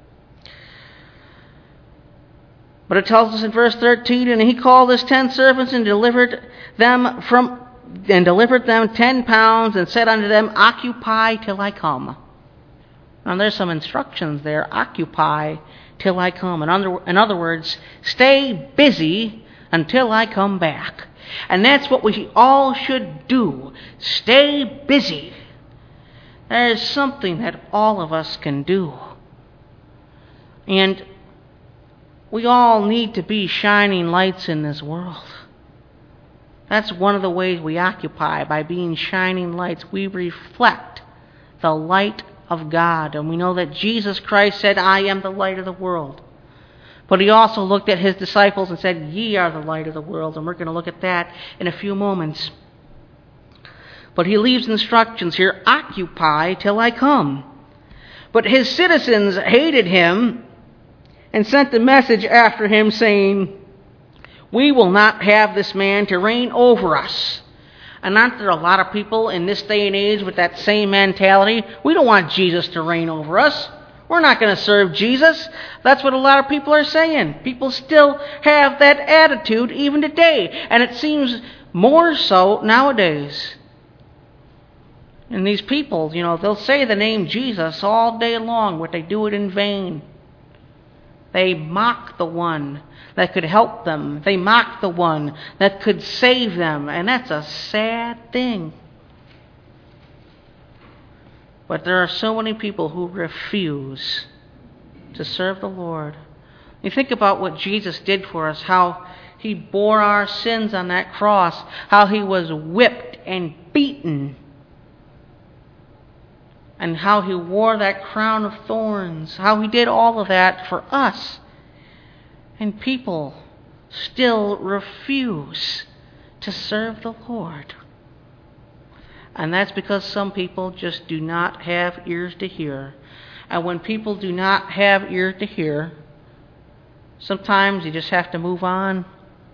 But it tells us in verse 13, "And he called his 10 servants and delivered them 10 pounds and said unto them, Occupy till I come." Now there's some instructions there. Occupy till I come. In other words, stay busy until I come back. And that's what we all should do. Stay busy. There's something that all of us can do. And we all need to be shining lights in this world. That's one of the ways we occupy, by being shining lights. We reflect the light of God. And we know that Jesus Christ said, "I am the light of the world." But he also looked at his disciples and said, "Ye are the light of the world." And we're going to look at that in a few moments. But he leaves instructions here, "Occupy till I come." But his citizens hated him and sent a message after him saying, "We will not have this man to reign over us." And aren't there a lot of people in this day and age with that same mentality? We don't want Jesus to reign over us. We're not going to serve Jesus. That's what a lot of people are saying. People still have that attitude even today. And it seems more so nowadays. And these people, they'll say the name Jesus all day long, but they do it in vain. They mock the one that could help them. They mock the one that could save them. And that's a sad thing. But there are so many people who refuse to serve the Lord. You think about what Jesus did for us, how he bore our sins on that cross, how he was whipped and beaten, and how he wore that crown of thorns, how he did all of that for us. And people still refuse to serve the Lord. And that's because some people just do not have ears to hear. And when people do not have ears to hear, sometimes you just have to move on.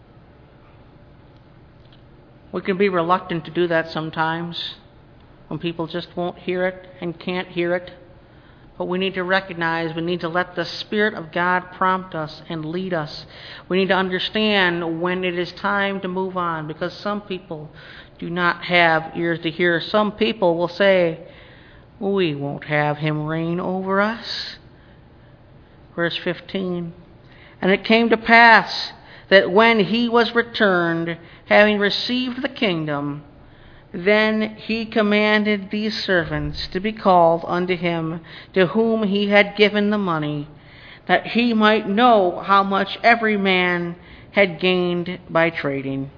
We can be reluctant to do that sometimes, when people just won't hear it and can't hear it. But we need to recognize, we need to let the Spirit of God prompt us and lead us. We need to understand when it is time to move on, because some people do not have ears to hear. Some people will say, "We won't have him reign over us." Verse 15, And it came to pass that when he was returned, having received the kingdom, then he commanded these servants to be called unto him, to whom he had given the money, that he might know how much every man had gained by trading.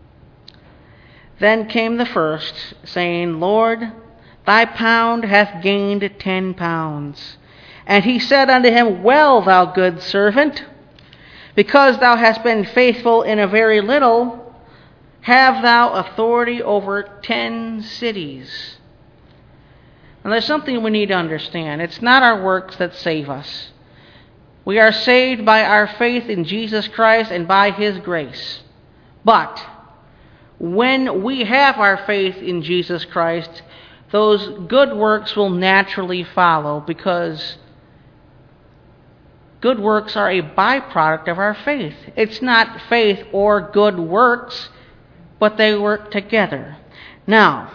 Then came the first, saying, Lord, thy pound hath gained 10 pounds. And he said unto him, Well, thou good servant, because thou hast been faithful in a very little, have thou authority over 10 cities. And there's something we need to understand. It's not our works that save us. We are saved by our faith in Jesus Christ and by his grace. But when we have our faith in Jesus Christ, those good works will naturally follow, because good works are a byproduct of our faith. It's not faith or good works, but they work together. Now,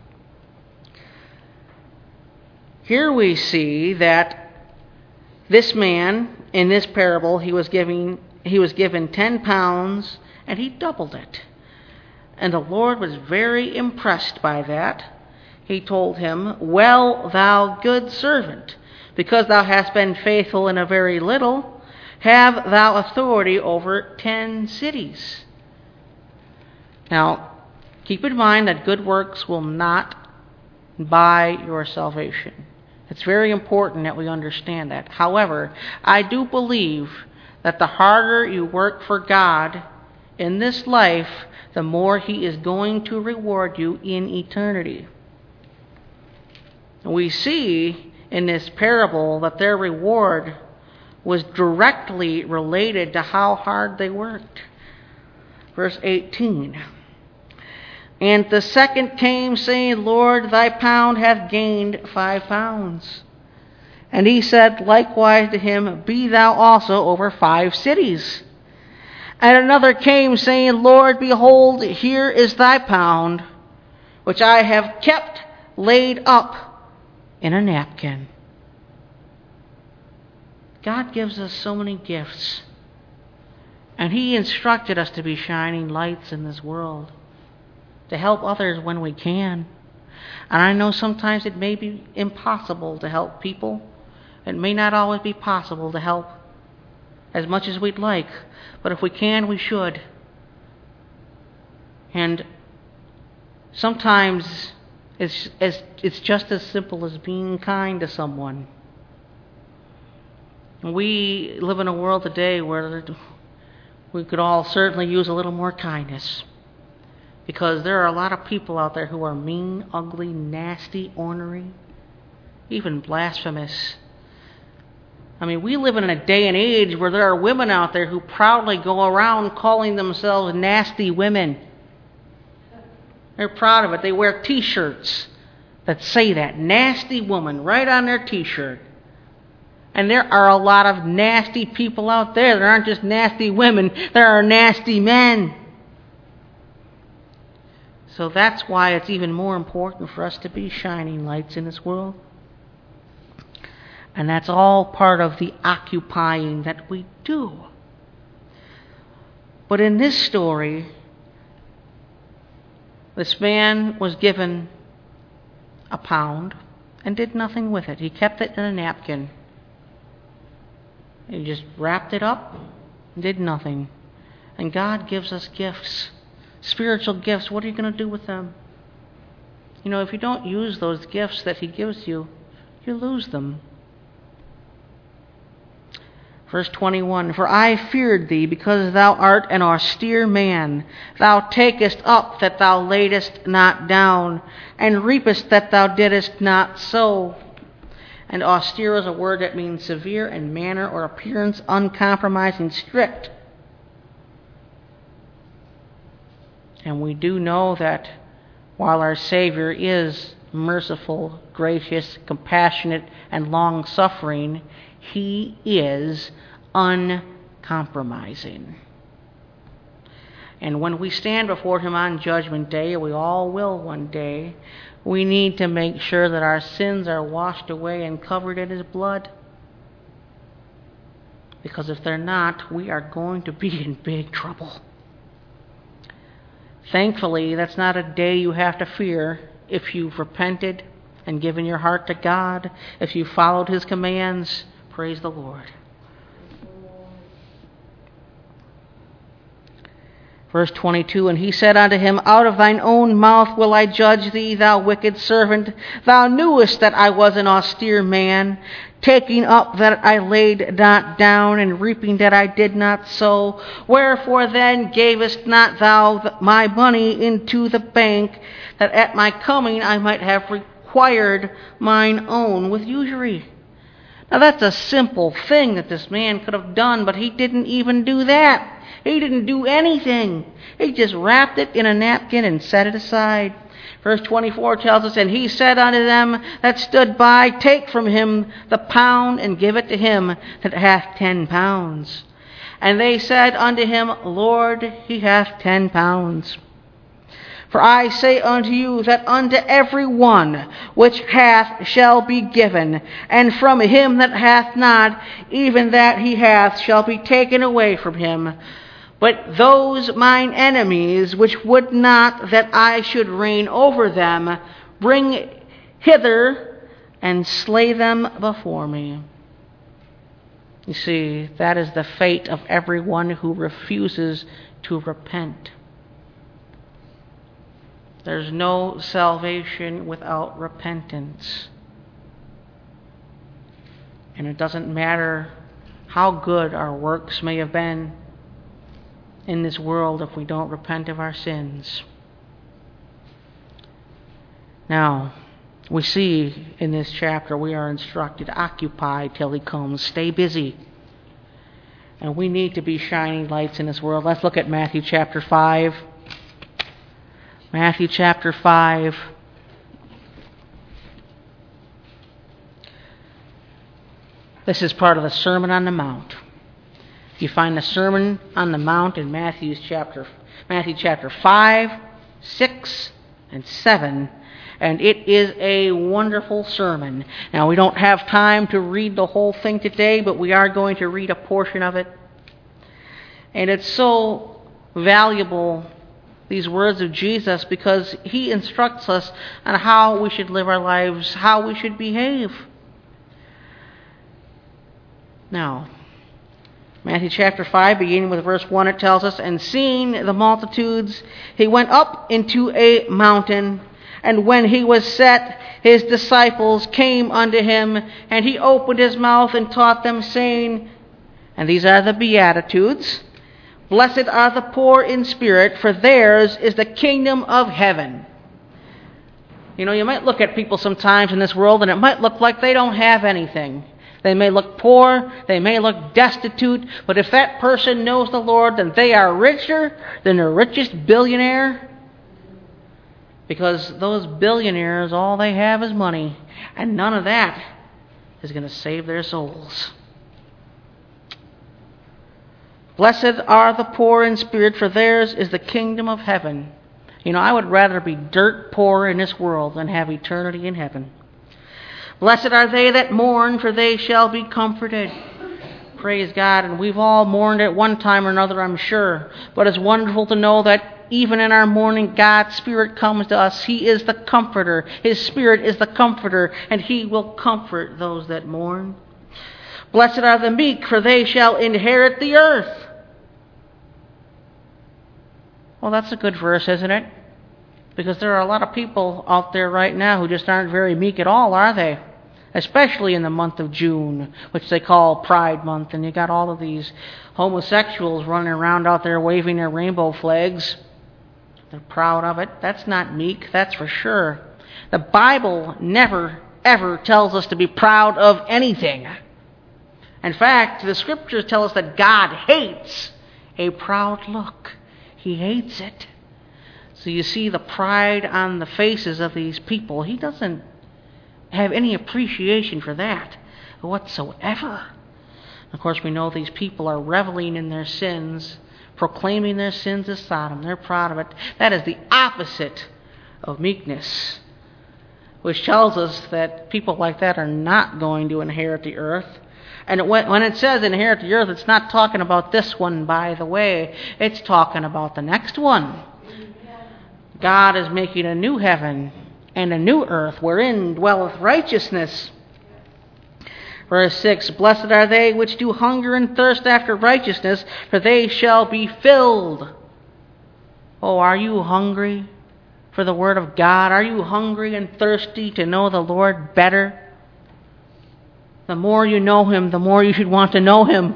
here we see that this man, in this parable, he was given 10 pounds, and he doubled it. And the Lord was very impressed by that. He told him, Well, thou good servant, because thou hast been faithful in a very little, have thou authority over 10 cities. Now, keep in mind that good works will not buy your salvation. It's very important that we understand that. However, I do believe that the harder you work for God in this life, the more he is going to reward you in eternity. We see in this parable that their reward was directly related to how hard they worked. Verse 18. And the second came, saying, Lord, thy pound hath gained 5 pounds. And he said likewise to him, Be thou also over 5 cities. And another came, saying, Lord, behold, here is thy pound, which I have kept laid up in a napkin. God gives us so many gifts, and he instructed us to be shining lights in this world, to help others when we can. And I know sometimes it may be impossible to help people. It may not always be possible to help as much as we'd like, but if we can, we should. And sometimes it's just as simple as being kind to someone. We live in a world today where we could all certainly use a little more kindness, because there are a lot of people out there who are mean, ugly, nasty, ornery, even blasphemous. I mean, we live in a day and age where there are women out there who proudly go around calling themselves nasty women. They're proud of it. They wear T-shirts that say that, nasty woman, right on their T-shirt. And there are a lot of nasty people out there. There aren't just nasty women. There are nasty men. So that's why it's even more important for us to be shining lights in this world. And that's all part of the occupying that we do. But in this story, this man was given a pound and did nothing with it. He kept it in a napkin. He just wrapped it up and did nothing. And God gives us gifts, spiritual gifts. What are you going to do with them? You know, if you don't use those gifts that he gives you, you lose them. Verse 21, For I feared thee, because thou art an austere man. Thou takest up that thou laidest not down, and reapest that thou didst not sow. And austere is a word that means severe in manner or appearance, uncompromising, strict. And we do know that while our Savior is merciful, gracious, compassionate, and long-suffering, he is uncompromising. And when we stand before him on Judgment Day, we all will one day, we need to make sure that our sins are washed away and covered in his blood. Because if they're not, we are going to be in big trouble. Thankfully, that's not a day you have to fear if you've repented and given your heart to God, if you followed His commands. Praise the Lord. Verse 22, and he said unto him, Out of thine own mouth will I judge thee, thou wicked servant. Thou knewest that I was an austere man, taking up that I laid not down, and reaping that I did not sow. Wherefore then gavest not thou my money into the bank, that at my coming I might have required mine own with usury? Now that's a simple thing that this man could have done, but he didn't even do that. He didn't do anything. He just wrapped it in a napkin and set it aside. Verse 24 tells us, And he said unto them that stood by, Take from him the pound, and give it to him that hath 10 pounds. And they said unto him, Lord, he hath 10 pounds. For I say unto you that unto every one which hath shall be given, and from him that hath not, even that he hath shall be taken away from him. But those mine enemies, which would not that I should reign over them, bring hither and slay them before me. You see, that is the fate of everyone who refuses to repent. There's no salvation without repentance. And it doesn't matter how good our works may have been in this world if we don't repent of our sins. Now, we see in this chapter we are instructed, occupy till he comes, stay busy. And we need to be shining lights in this world. Let's look at Matthew chapter 5. Matthew chapter 5. This is part of the Sermon on the Mount. You find the Sermon on the Mount in Matthew chapter 5, 6, and 7. And it is a wonderful sermon. Now, we don't have time to read the whole thing today, but we are going to read a portion of it. And it's so valuable, these words of Jesus, because he instructs us on how we should live our lives, how we should behave. Now, Matthew chapter 5, beginning with verse 1, it tells us, And seeing the multitudes, he went up into a mountain, and when he was set, his disciples came unto him, and he opened his mouth and taught them, saying, and these are the Beatitudes, Blessed are the poor in spirit, for theirs is the kingdom of heaven. You know, you might look at people sometimes in this world, and it might look like they don't have anything. They may look poor, they may look destitute, but if that person knows the Lord, then they are richer than the richest billionaire. Because those billionaires, all they have is money, and none of that is going to save their souls. Blessed are the poor in spirit, for theirs is the kingdom of heaven. You know, I would rather be dirt poor in this world than have eternity in heaven. Blessed are they that mourn, for they shall be comforted. Praise God. And we've all mourned at one time or another, I'm sure. But it's wonderful to know that even in our mourning, God's Spirit comes to us. He is the comforter. His Spirit is the comforter, and He will comfort those that mourn. Blessed are the meek, for they shall inherit the earth. Well, that's a good verse, isn't it? Because there are a lot of people out there right now who just aren't very meek at all, are they? Especially in the month of June, which they call Pride Month, and you got all of these homosexuals running around out there waving their rainbow flags. They're proud of it. That's not meek, that's for sure. The Bible never, ever tells us to be proud of anything. In fact, the Scriptures tell us that God hates a proud look. He hates it. So you see the pride on the faces of these people. He doesn't have any appreciation for that whatsoever. Of course, we know these people are reveling in their sins, proclaiming their sins as Sodom. They're proud of it. That is the opposite of meekness, which tells us that people like that are not going to inherit the earth. And when it says inherit the earth, it's not talking about this one, by the way. It's talking about the next one. God is making a new heaven and a new earth wherein dwelleth righteousness. Verse 6, blessed are they which do hunger and thirst after righteousness, for they shall be filled. Oh, are you hungry for the Word of God? Are you hungry and thirsty to know the Lord better? The more you know Him, the more you should want to know Him.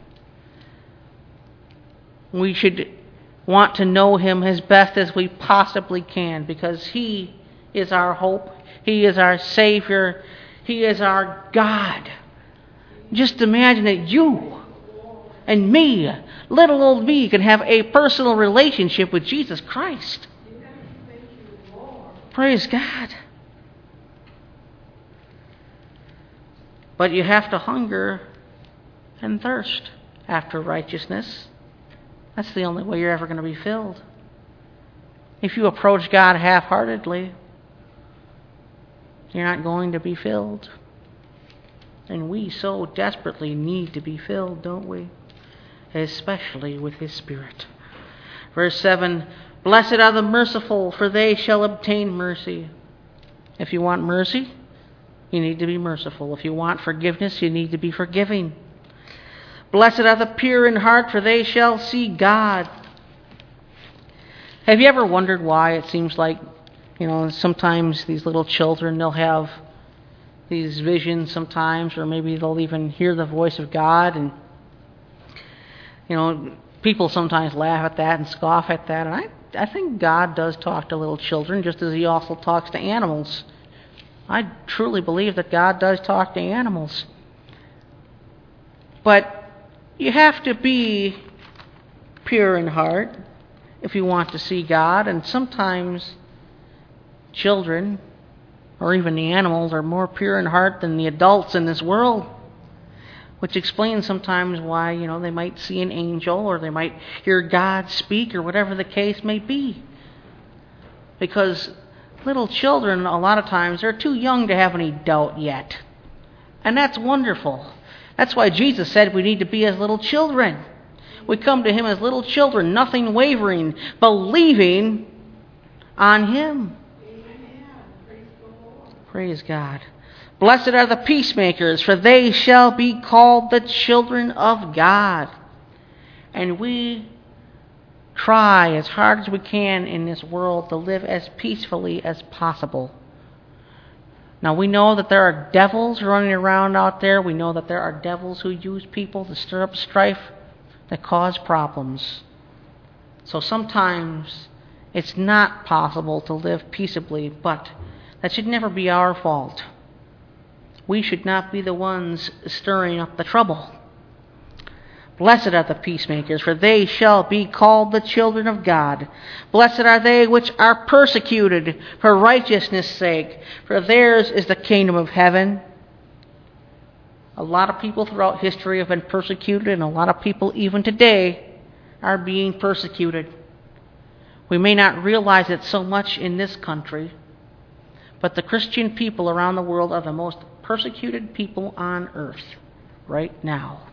We should want to know Him as best as we possibly can, because He is our hope. He is our Savior. He is our God. Just imagine that you and me, little old me, can have a personal relationship with Jesus Christ. Praise God. But you have to hunger and thirst after righteousness. That's the only way you're ever going to be filled. If you approach God half-heartedly, you're not going to be filled. And we so desperately need to be filled, don't we? Especially with His Spirit. Verse 7, blessed are the merciful, for they shall obtain mercy. If you want mercy, you need to be merciful. If you want forgiveness, you need to be forgiving. Blessed are the pure in heart, for they shall see God. Have you ever wondered why it seems like, sometimes these little children, they'll have these visions sometimes, or maybe they'll even hear the voice of God, and people sometimes laugh at that and scoff at that, and I think God does talk to little children just as He also talks to animals. I truly believe that God does talk to animals. But you have to be pure in heart if you want to see God, and sometimes children, or even the animals, are more pure in heart than the adults in this world, which explains sometimes why, they might see an angel, or they might hear God speak, or whatever the case may be. Because little children, a lot of times, they're too young to have any doubt yet. And that's wonderful. That's why Jesus said we need to be as little children. We come to Him as little children, nothing wavering, believing on Him. Praise God. Blessed are the peacemakers, for they shall be called the children of God. And we try as hard as we can in this world to live as peacefully as possible. Now, we know that there are devils running around out there. We know that there are devils who use people to stir up strife, that cause problems. So sometimes it's not possible to live peaceably, but that should never be our fault. We should not be the ones stirring up the trouble. Blessed are the peacemakers, for they shall be called the children of God. Blessed are they which are persecuted for righteousness' sake, for theirs is the kingdom of heaven. A lot of people throughout history have been persecuted, and a lot of people even today are being persecuted. We may not realize it so much in this country, but the Christian people around the world are the most persecuted people on earth right now.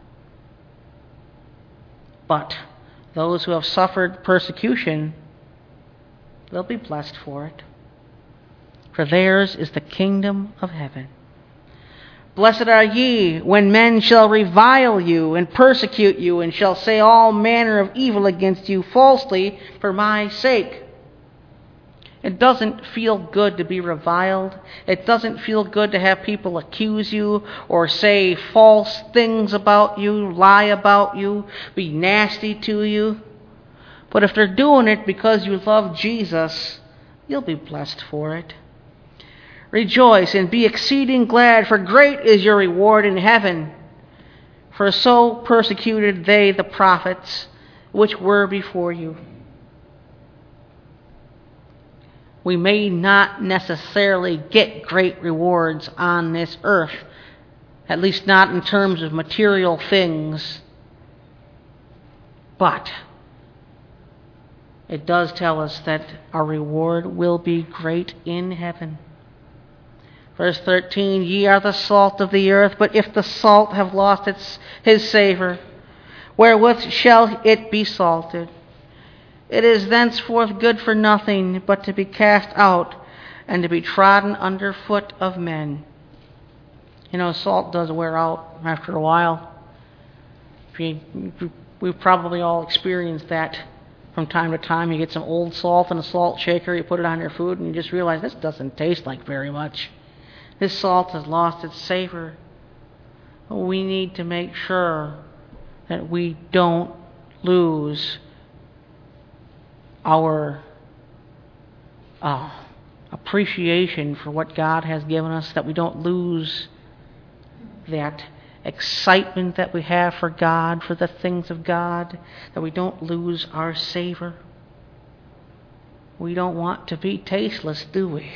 But those who have suffered persecution, they'll be blessed for it. For theirs is the kingdom of heaven. Blessed are ye when men shall revile you and persecute you, and shall say all manner of evil against you falsely for my sake. It doesn't feel good to be reviled. It doesn't feel good to have people accuse you or say false things about you, lie about you, be nasty to you. But if they're doing it because you love Jesus, you'll be blessed for it. Rejoice and be exceeding glad, for great is your reward in heaven. For so persecuted they the prophets which were before you. We may not necessarily get great rewards on this earth, at least not in terms of material things. But it does tell us that our reward will be great in heaven. Verse 13, ye are the salt of the earth, but if the salt have lost his savor, wherewith shall it be salted? It is thenceforth good for nothing, but to be cast out, and to be trodden under foot of men. You know, salt does wear out after a while. We've probably all experienced that from time to time. You get some old salt in a salt shaker, you put it on your food, and you just realize this doesn't taste like very much. This salt has lost its savor. We need to make sure that we don't lose our appreciation for what God has given us, that we don't lose that excitement that we have for God, for the things of God, that we don't lose our savor. We don't want to be tasteless, do we?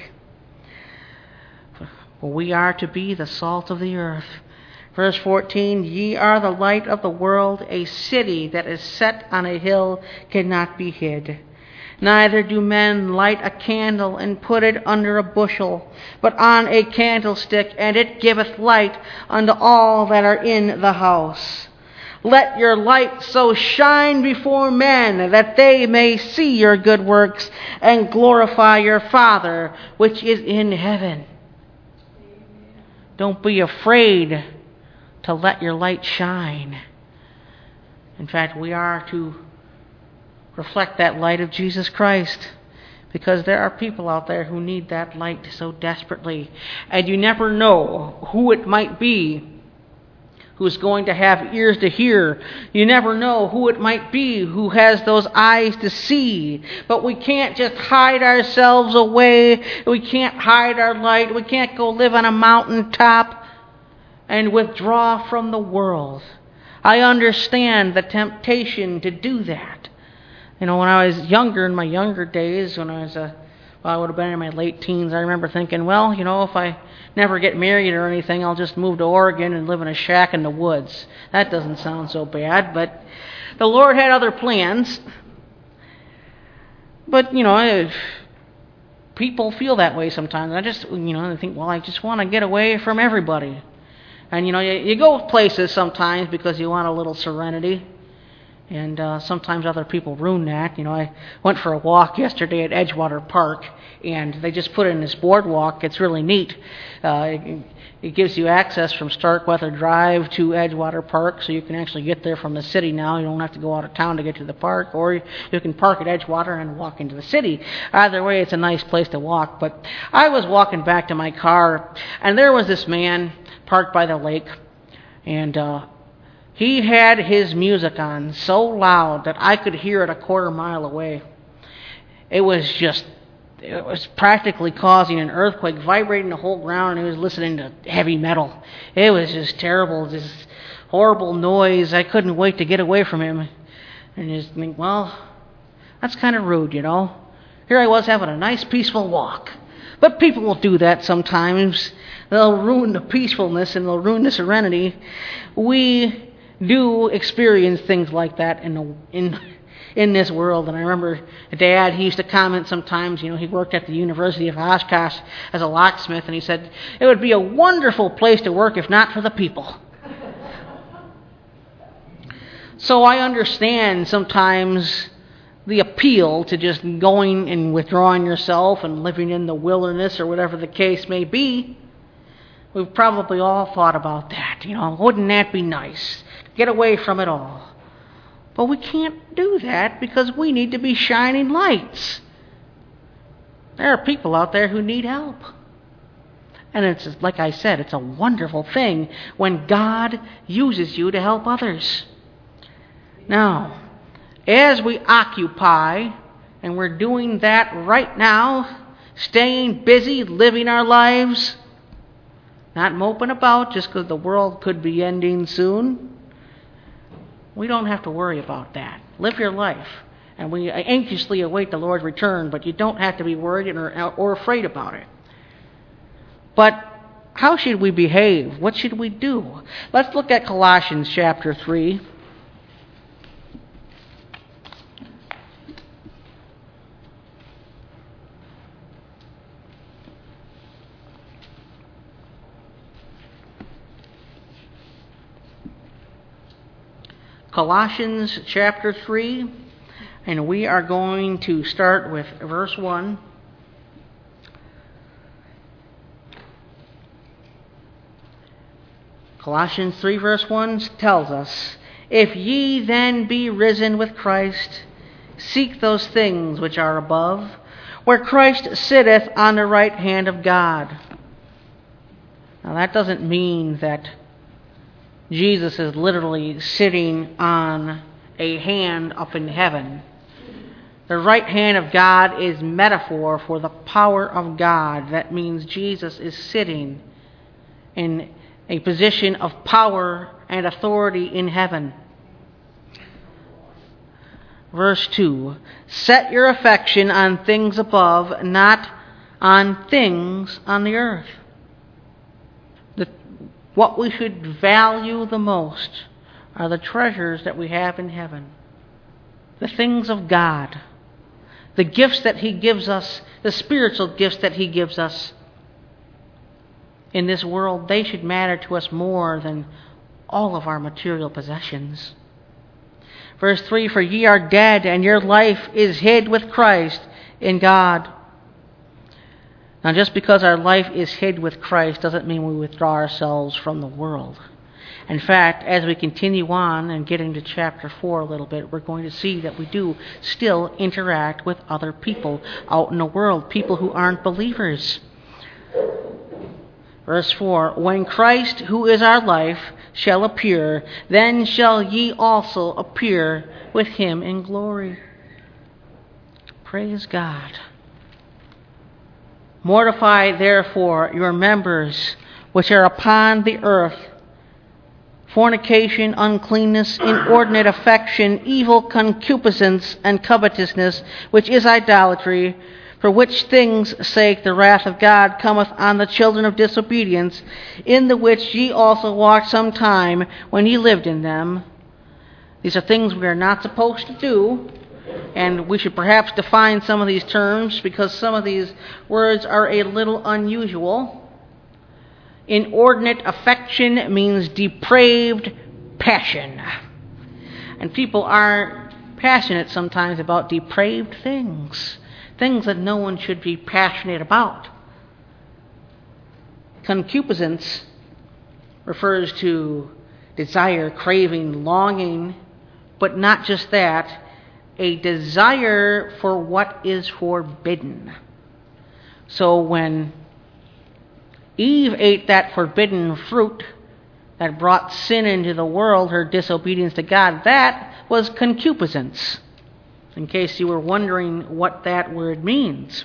For we are to be the salt of the earth. Verse 14, ye are the light of the world. A city that is set on a hill cannot be hid. Neither do men light a candle and put it under a bushel, but on a candlestick, and it giveth light unto all that are in the house. Let your light so shine before men, that they may see your good works, and glorify your Father which is in heaven. Don't be afraid to let your light shine. In fact, we are to reflect that light of Jesus Christ, because there are people out there who need that light so desperately. And you never know who it might be who's going to have ears to hear. You never know who it might be who has those eyes to see. But we can't just hide ourselves away. We can't hide our light. We can't go live on a mountaintop and withdraw from the world. I understand the temptation to do that. You know, when I was younger, in my younger days, when I would have been in my late teens, I remember thinking, well, you know, if I never get married or anything, I'll just move to Oregon and live in a shack in the woods. That doesn't sound so bad, but the Lord had other plans. But, you know, people feel that way sometimes. I think, well, I just want to get away from everybody. And, you know, you go places sometimes because you want a little serenity. And sometimes other people ruin that. You know, I went for a walk yesterday at Edgewater Park, and they just put in this boardwalk. It's really neat. It gives you access from Starkweather Drive to Edgewater Park, so you can actually get there from the city now. You don't have to go out of town to get to the park, or you can park at Edgewater and walk into the city. Either way, it's a nice place to walk. But I was walking back to my car, and there was this man parked by the lake, and he had his music on so loud that I could hear it a quarter mile away. It was practically causing an earthquake, vibrating the whole ground, and he was listening to heavy metal. It was just terrible, this horrible noise. I couldn't wait to get away from him. And just think, well, that's kind of rude, you know. Here I was having a nice, peaceful walk. But people will do that sometimes. They'll ruin the peacefulness and they'll ruin the serenity. We do experience things like that in this world. And I remember Dad, he used to comment sometimes, you know, he worked at the University of Oshkosh as a locksmith, and he said, it would be a wonderful place to work if not for the people. So I understand sometimes the appeal to just going and withdrawing yourself and living in the wilderness or whatever the case may be. We've probably all thought about that. You know, wouldn't that be nice? Get away from it all. But we can't do that because we need to be shining lights. There are people out there who need help. And it's, like I said, it's a wonderful thing when God uses you to help others. Now, as we occupy, and we're doing that right now, staying busy, living our lives, not moping about just because the world could be ending soon, we don't have to worry about that. Live your life. And we anxiously await the Lord's return, but you don't have to be worried or afraid about it. But how should we behave? What should we do? Let's look at Colossians chapter 3. Colossians chapter 3, and we are going to start with verse 1. Colossians 3 verse 1 tells us, "If ye then be risen with Christ, seek those things which are above, where Christ sitteth on the right hand of God." Now that doesn't mean that Jesus is literally sitting on a hand up in heaven. The right hand of God is metaphor for the power of God. That means Jesus is sitting in a position of power and authority in heaven. Verse 2, "Set your affection on things above, not on things on the earth." What we should value the most are the treasures that we have in heaven. The things of God. The gifts that He gives us, the spiritual gifts that He gives us in this world, they should matter to us more than all of our material possessions. Verse 3, "For ye are dead, and your life is hid with Christ in God." Now, just because our life is hid with Christ doesn't mean we withdraw ourselves from the world. In fact, as we continue on and get into chapter 4 a little bit, we're going to see that we do still interact with other people out in the world, people who aren't believers. Verse 4, "When Christ, who is our life, shall appear, then shall ye also appear with Him in glory." Praise God. "Mortify therefore your members which are upon the earth, fornication, uncleanness, inordinate affection, evil concupiscence, and covetousness, which is idolatry, for which things' sake the wrath of God cometh on the children of disobedience, in the which ye also walked sometime when ye lived in them." These are things we are not supposed to do. And we should perhaps define some of these terms because some of these words are a little unusual. Inordinate affection means depraved passion. And people are passionate sometimes about depraved things, things that no one should be passionate about. Concupiscence refers to desire, craving, longing, but not just that, a desire for what is forbidden. So when Eve ate that forbidden fruit that brought sin into the world, her disobedience to God, that was concupiscence, in case you were wondering what that word means.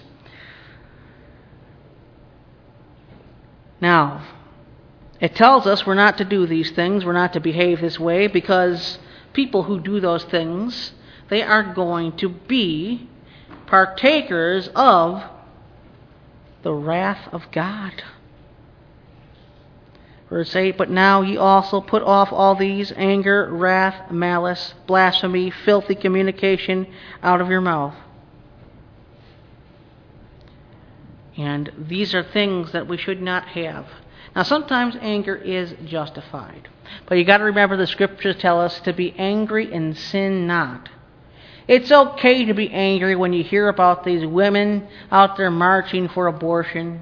Now, it tells us we're not to do these things, we're not to behave this way, because people who do those things, they are going to be partakers of the wrath of God. Verse 8, "But now ye also put off all these, anger, wrath, malice, blasphemy, filthy communication out of your mouth." And these are things that we should not have. Now, sometimes anger is justified. But you got to remember the scriptures tell us to be angry and sin not. It's okay to be angry when you hear about these women out there marching for abortion.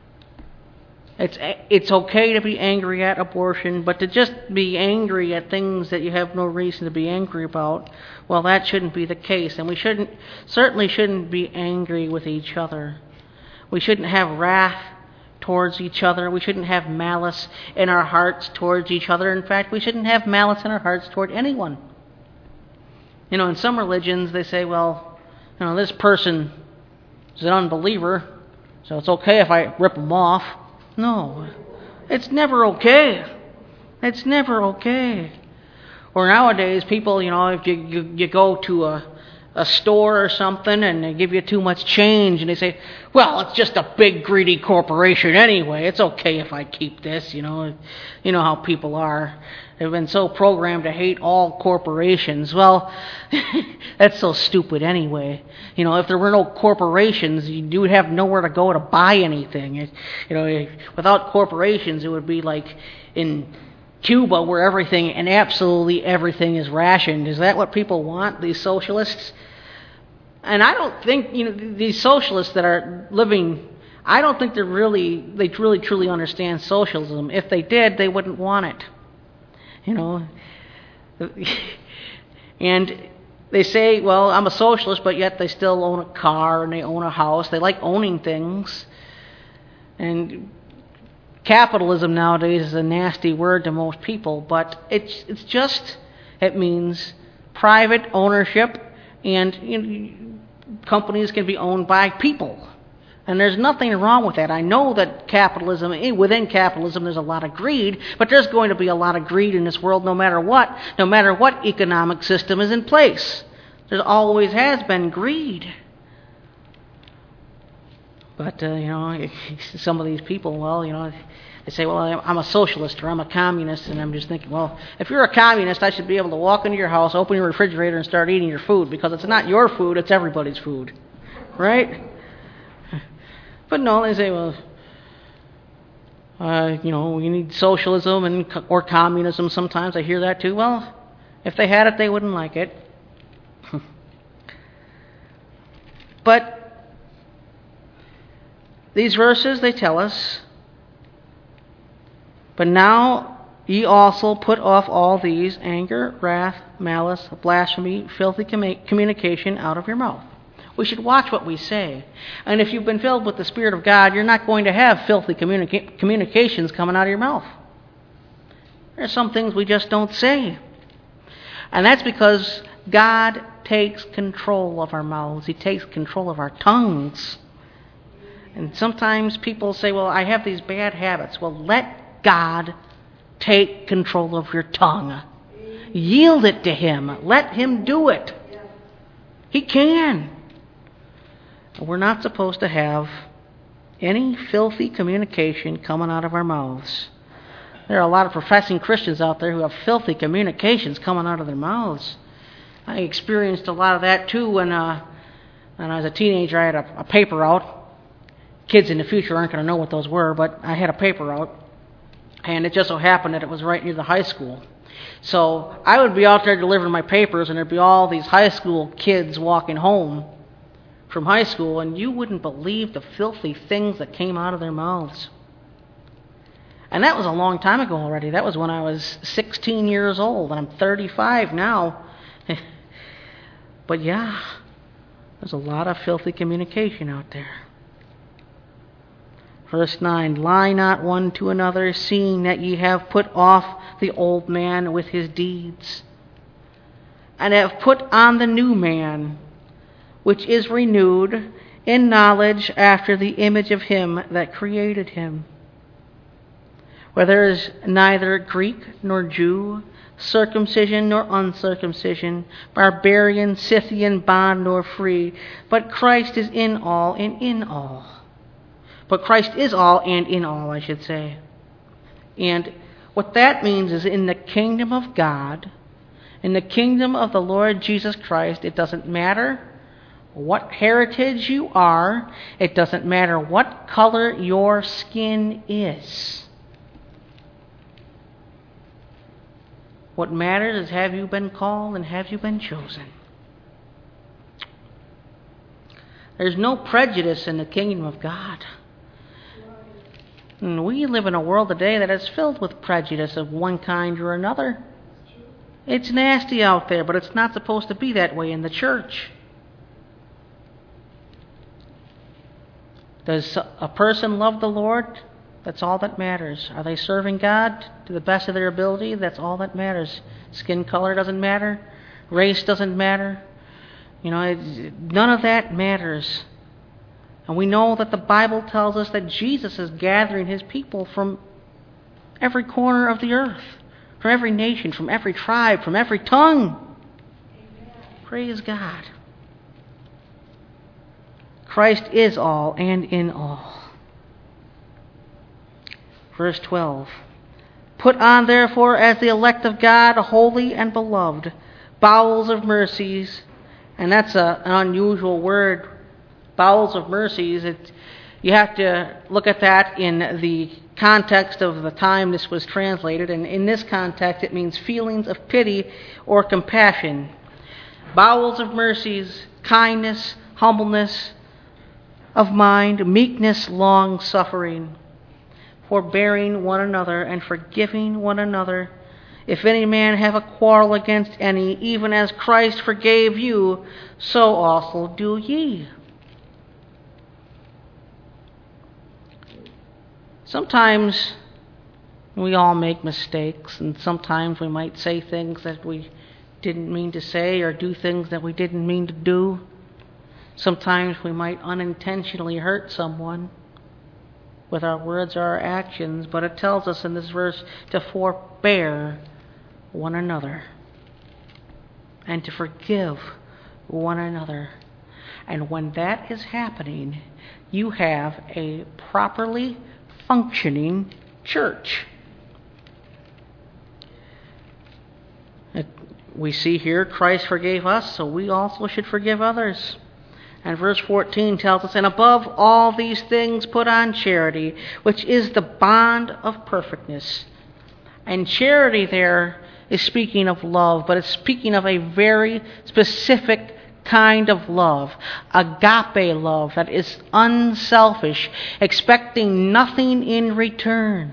It's okay to be angry at abortion, but to just be angry at things that you have no reason to be angry about, well, that shouldn't be the case. And we certainly shouldn't be angry with each other. We shouldn't have wrath towards each other. We shouldn't have malice in our hearts towards each other. In fact, we shouldn't have malice in our hearts toward anyone. You know, in some religions, they say, well, you know, this person is an unbeliever, so it's okay if I rip them off. No, it's never okay. It's never okay. Or nowadays, people, you know, if you go to a store or something and they give you too much change and they say, well, it's just a big greedy corporation anyway. It's okay if I keep this, you know. You know how people are. They've been so programmed to hate all corporations. Well, that's so stupid anyway. You know, if there were no corporations, you would have nowhere to go to buy anything. You know, without corporations, it would be like in Cuba, where everything and absolutely everything is rationed. Is that what people want, these socialists? And I don't think, these socialists that are living, I don't think they really truly understand socialism. If they did, they wouldn't want it. And they say, well, I'm a socialist, but yet they still own a car and they own a house. They like owning things. And capitalism nowadays is a nasty word to most people, but it means private ownership, and companies can be owned by people. And there's nothing wrong with that. I know that within capitalism there's a lot of greed, but there's going to be a lot of greed in this world no matter what economic system is in place. There always has been greed. But, some of these people, they say, well, I'm a socialist or I'm a communist, and I'm just thinking, well, if you're a communist, I should be able to walk into your house, open your refrigerator, and start eating your food, because it's not your food, it's everybody's food. Right? But no, they say, well, we need socialism or communism sometimes. I hear that too. Well, if they had it, they wouldn't like it. But these verses, they tell us, but now ye also put off all these: anger, wrath, malice, blasphemy, filthy communication out of your mouth. We should watch what we say. And if you've been filled with the Spirit of God, you're not going to have filthy communications coming out of your mouth. There's some things we just don't say. And that's because God takes control of our mouths. He takes control of our tongues. And sometimes people say, well, I have these bad habits. Well, let God take control of your tongue. Yield it to Him. Let Him do it. He can. We're not supposed to have any filthy communication coming out of our mouths. There are a lot of professing Christians out there who have filthy communications coming out of their mouths. I experienced a lot of that too when I was a teenager. I had a paper out. Kids in the future aren't going to know what those were, but I had a paper out. And it just so happened that it was right near the high school. So I would be out there delivering my papers, and there'd be all these high school kids walking home from high school, and you wouldn't believe the filthy things that came out of their mouths. And that was a long time ago already. That was when I was 16 years old, and I'm 35 now. But yeah, there's a lot of filthy communication out there. Verse 9, lie not one to another, seeing that ye have put off the old man with his deeds, and have put on the new man, which is renewed in knowledge after the image of him that created him. Where there is neither Greek nor Jew, circumcision nor uncircumcision, barbarian, Scythian, bond nor free, but Christ is in all and in all. But Christ is all and in all, I should say. And what that means is in the kingdom of God, in the kingdom of the Lord Jesus Christ, it doesn't matter what heritage you are. It doesn't matter what color your skin is. What matters is, have you been called and have you been chosen? There's no prejudice in the kingdom of God. And we live in a world today that is filled with prejudice of one kind or another. It's nasty out there, but it's not supposed to be that way in the church. Does a person love the Lord? That's all that matters. Are they serving God to the best of their ability? That's all that matters. Skin color doesn't matter. Race doesn't matter. None of that matters. And we know that the Bible tells us that Jesus is gathering His people from every corner of the earth, from every nation, from every tribe, from every tongue. Amen. Praise God. Christ is all and in all. Verse 12. Put on therefore as the elect of God, holy and beloved, bowels of mercies. And that's an unusual word, bowels of mercies. You have to look at that in the context of the time this was translated, and in this context it means feelings of pity or compassion, bowels of mercies, kindness, humbleness of mind, meekness, long-suffering, forbearing one another and forgiving one another. If any man have a quarrel against any, even as Christ forgave you, so also do ye. Sometimes we all make mistakes, and sometimes we might say things that we didn't mean to say or do things that we didn't mean to do. Sometimes we might unintentionally hurt someone with our words or our actions, but it tells us in this verse to forbear one another and to forgive one another. And when that is happening, you have a properly functioning church. We see here Christ forgave us, so we also should forgive others. And verse 14 tells us, and above all these things put on charity, which is the bond of perfectness. And charity there is speaking of love, but it's speaking of a very specific kind of love, agape love that is unselfish, expecting nothing in return.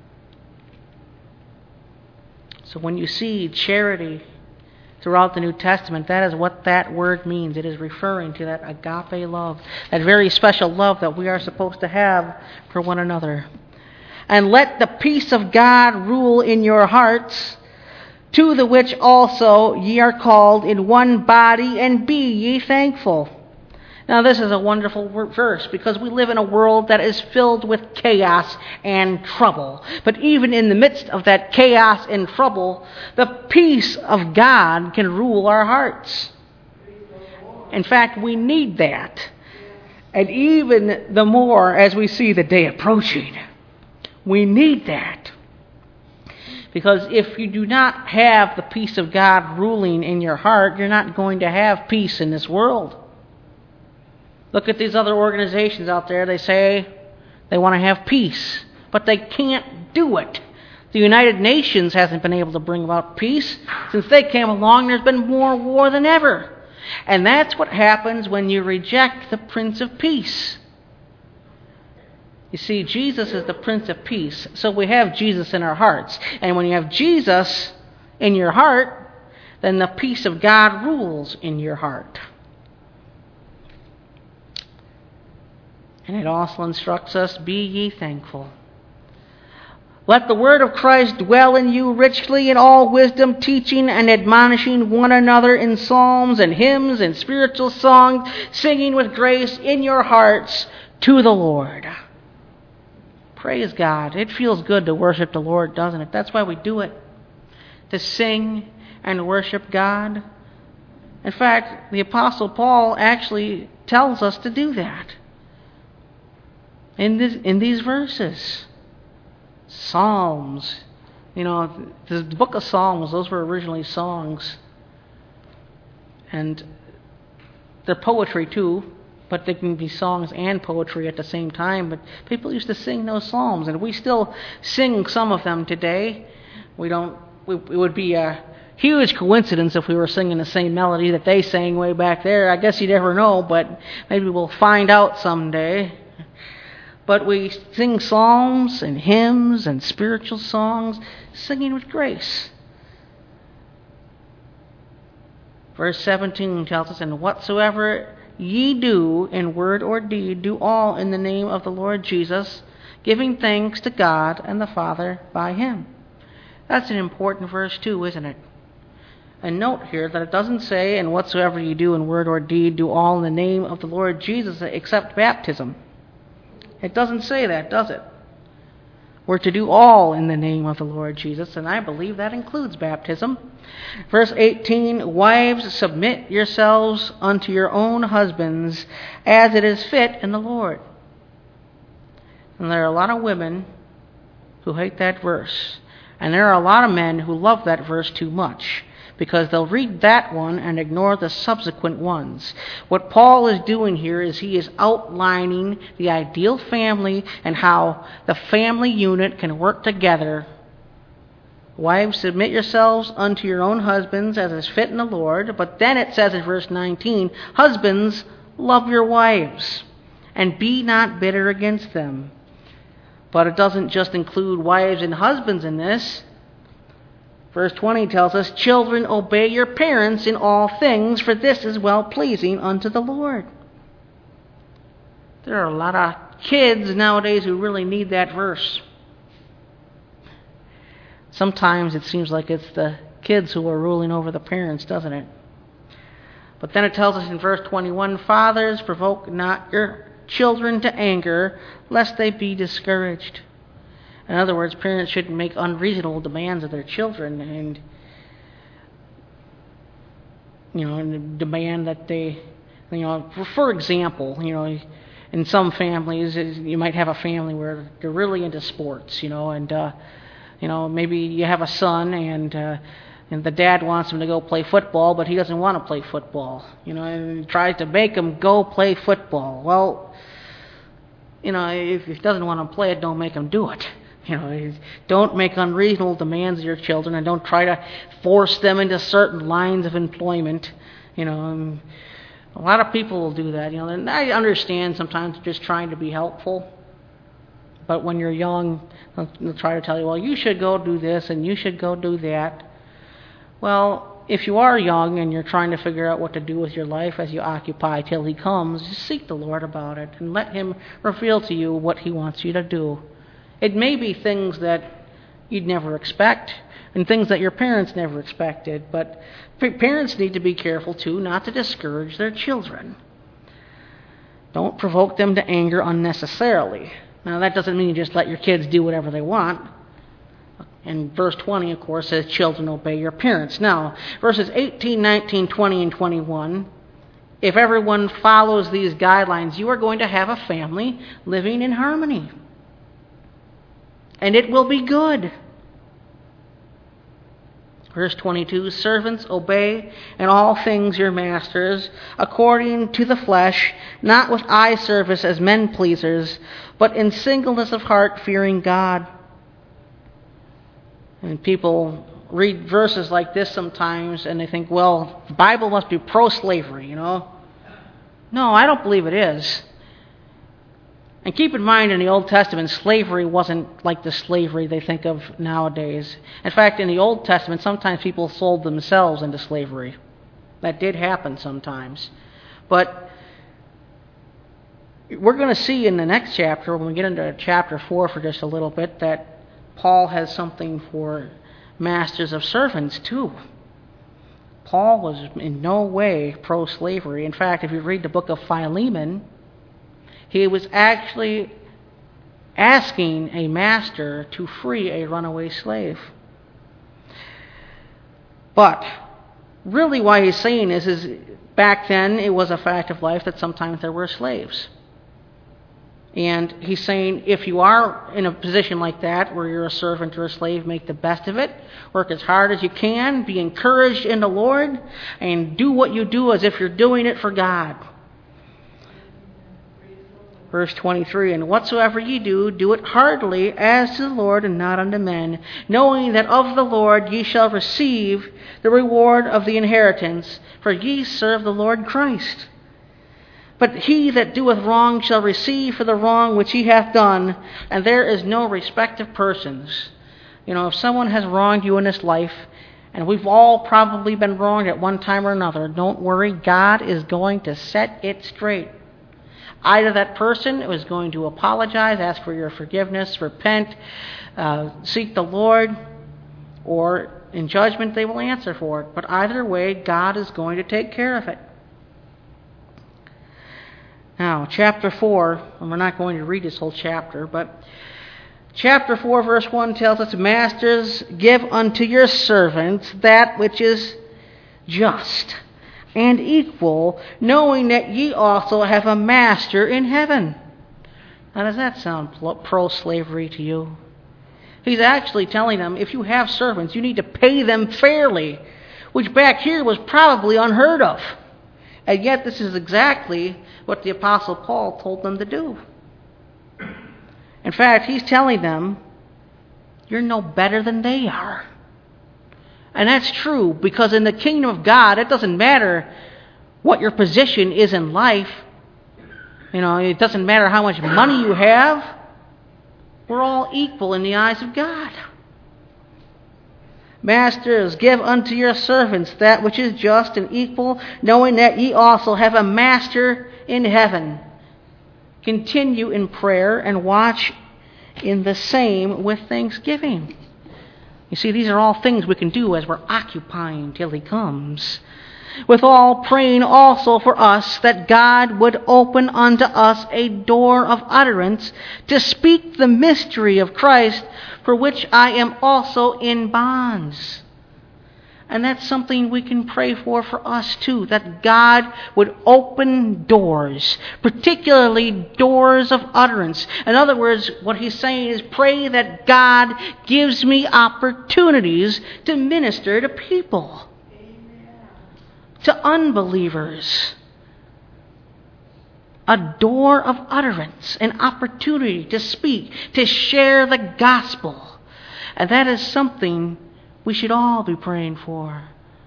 So when you see charity throughout the New Testament, that is what that word means. It is referring to that agape love, that very special love that we are supposed to have for one another. And let the peace of God rule in your hearts, to the which also ye are called in one body, and be ye thankful. Now this is a wonderful verse, because we live in a world that is filled with chaos and trouble. But even in the midst of that chaos and trouble, the peace of God can rule our hearts. In fact, we need that. And even the more as we see the day approaching, we need that. Because if you do not have the peace of God ruling in your heart, you're not going to have peace in this world. Look at these other organizations out there. They say they want to have peace, but they can't do it. The United Nations hasn't been able to bring about peace. Since they came along, there's been more war than ever. And that's what happens when you reject the Prince of Peace. You see, Jesus is the Prince of Peace, so we have Jesus in our hearts. And when you have Jesus in your heart, then the peace of God rules in your heart. And it also instructs us, be ye thankful. Let the word of Christ dwell in you richly in all wisdom, teaching and admonishing one another in psalms and hymns and spiritual songs, singing with grace in your hearts to the Lord. Praise God. It feels good to worship the Lord, doesn't it? That's why we do it. To sing and worship God. In fact, the Apostle Paul actually tells us to do that in these verses. Psalms. You know, the book of Psalms, those were originally songs. And they're poetry too. But they can be songs and poetry at the same time. But people used to sing those psalms, and we still sing some of them today. It would be a huge coincidence if we were singing the same melody that they sang way back there. I guess you never know, but maybe we'll find out someday. But we sing psalms and hymns and spiritual songs, singing with grace. Verse 17 tells us, and whatsoever ye do in word or deed, do all in the name of the Lord Jesus, giving thanks to God and the Father by him. That's an important verse too, isn't it? And note here that it doesn't say, and whatsoever you do in word or deed, do all in the name of the Lord Jesus, except baptism. It doesn't say that, does it? We're to do all in the name of the Lord Jesus, and I believe that includes baptism. Verse 18, wives, submit yourselves unto your own husbands, as it is fit in the Lord. And there are a lot of women who hate that verse. And there are a lot of men who love that verse too much. because they'll read that one and ignore the subsequent ones. What Paul is doing here is he is outlining the ideal family and how the family unit can work together. Wives, submit yourselves unto your own husbands as is fit in the Lord. But then it says in verse 19, husbands, love your wives, and be not bitter against them. But it doesn't just include wives and husbands in this. Verse 20 tells us, children, obey your parents in all things, for this is well-pleasing unto the Lord. There are a lot of kids nowadays who really need that verse. Sometimes it seems like it's the kids who are ruling over the parents, doesn't it? But then it tells us in verse 21, fathers, provoke not your children to anger, lest they be discouraged. In other words, parents shouldn't make unreasonable demands of their children and demand that they, for example, in some families, you might have a family where they're really into sports, and maybe you have a son and the dad wants him to go play football, but he doesn't want to play football, and tries to make him go play football. Well, if he doesn't want to play it, don't make him do it. Don't make unreasonable demands of your children, and don't try to force them into certain lines of employment. A lot of people will do that. And I understand sometimes just trying to be helpful, but when you're young, they'll try to tell you, well, you should go do this and you should go do that. Well, if you are young and you're trying to figure out what to do with your life as you occupy till He comes, just seek the Lord about it and let Him reveal to you what He wants you to do. It may be things that you'd never expect and things that your parents never expected, but parents need to be careful too not to discourage their children. Don't provoke them to anger unnecessarily. Now that doesn't mean you just let your kids do whatever they want. And verse 20, of course, says, children, obey your parents. Now, verses 18, 19, 20, and 21, if everyone follows these guidelines, you are going to have a family living in harmony. And it will be good. Verse 22, servants, obey in all things your masters, according to the flesh, not with eye service as men pleasers, but in singleness of heart, fearing God. And people read verses like this sometimes, and they think, well, the Bible must be pro-slavery, No, I don't believe it is. And keep in mind, in the Old Testament, slavery wasn't like the slavery they think of nowadays. In fact, in the Old Testament, sometimes people sold themselves into slavery. That did happen sometimes. But we're going to see in the next chapter, when we get into chapter 4 for just a little bit, that Paul has something for masters of servants too. Paul was in no way pro-slavery. In fact, if you read the book of Philemon, he was actually asking a master to free a runaway slave. But really why he's saying this is back then it was a fact of life that sometimes there were slaves. And he's saying if you are in a position like that where you're a servant or a slave, make the best of it. Work as hard as you can. Be encouraged in the Lord. And do what you do as if you're doing it for God. Verse 23, and whatsoever ye do, do it heartily as to the Lord and not unto men, knowing that of the Lord ye shall receive the reward of the inheritance, for ye serve the Lord Christ. But he that doeth wrong shall receive for the wrong which he hath done, and there is no respect of persons. If someone has wronged you in this life, and we've all probably been wronged at one time or another, don't worry, God is going to set it straight. Either that person is going to apologize, ask for your forgiveness, repent, seek the Lord, or in judgment they will answer for it. But either way, God is going to take care of it. Now, chapter 4, and we're not going to read this whole chapter, but chapter 4, verse 1 tells us, masters, give unto your servants that which is just and equal, knowing that ye also have a master in heaven. Now, does that sound pro-slavery to you? He's actually telling them, if you have servants, you need to pay them fairly. which back here was probably unheard of. And yet this is exactly what the Apostle Paul told them to do. In fact, he's telling them, you're no better than they are. And that's true, because in the kingdom of God, it doesn't matter what your position is in life. It doesn't matter how much money you have. We're all equal in the eyes of God. Masters, give unto your servants that which is just and equal, knowing that ye also have a master in heaven. Continue in prayer and watch in the same with thanksgiving. You see, these are all things we can do as we're occupying till he comes. Withal, praying also for us that God would open unto us a door of utterance to speak the mystery of Christ, for which I am also in bonds. And that's something we can pray for us too, that God would open doors, particularly doors of utterance. In other words, what he's saying is pray that God gives me opportunities to minister to people, to unbelievers. A door of utterance, an opportunity to speak, to share the gospel. And that is something we should all be praying for.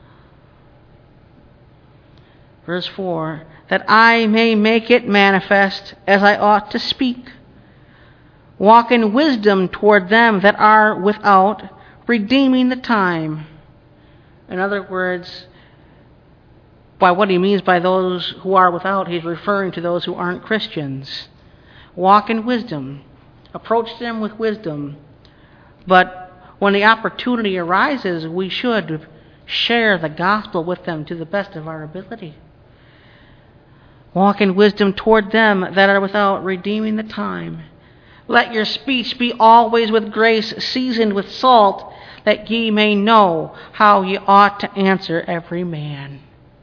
Verse 4, that I may make it manifest as I ought to speak. Walk in wisdom toward them that are without, redeeming the time. In other words, by what he means by those who are without, he's referring to those who aren't Christians. Walk in wisdom. Approach them with wisdom. But when the opportunity arises, we should share the gospel with them to the best of our ability. Walk in wisdom toward them that are without, redeeming the time. Let your speech be always with grace, seasoned with salt, that ye may know how ye ought to answer every man.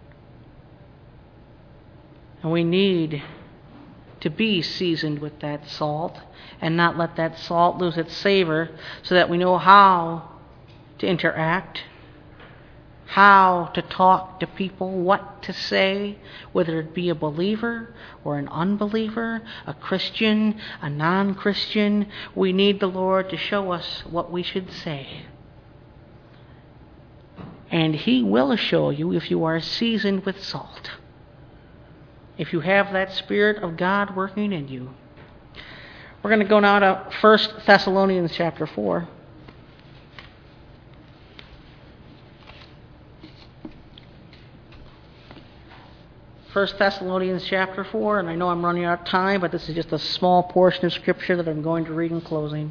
And we need to be seasoned with that salt and not let that salt lose its savor, so that we know how to interact, how to talk to people, what to say, whether it be a believer or an unbeliever, a Christian, a non-Christian. We need the Lord to show us what we should say. And he will show you if you are seasoned with salt, if you have that Spirit of God working in you. We're going to go now to 1 Thessalonians chapter 4. 1 Thessalonians chapter 4, and I know I'm running out of time, but this is just a small portion of Scripture that I'm going to read in closing.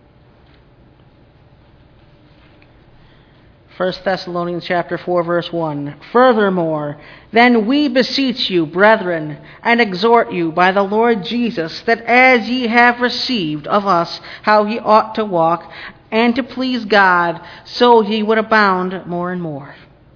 1 Thessalonians chapter 4, verse 1. Furthermore, then we beseech you, brethren, and exhort you by the Lord Jesus, that as ye have received of us how ye ought to walk, and to please God, so ye would abound more and more.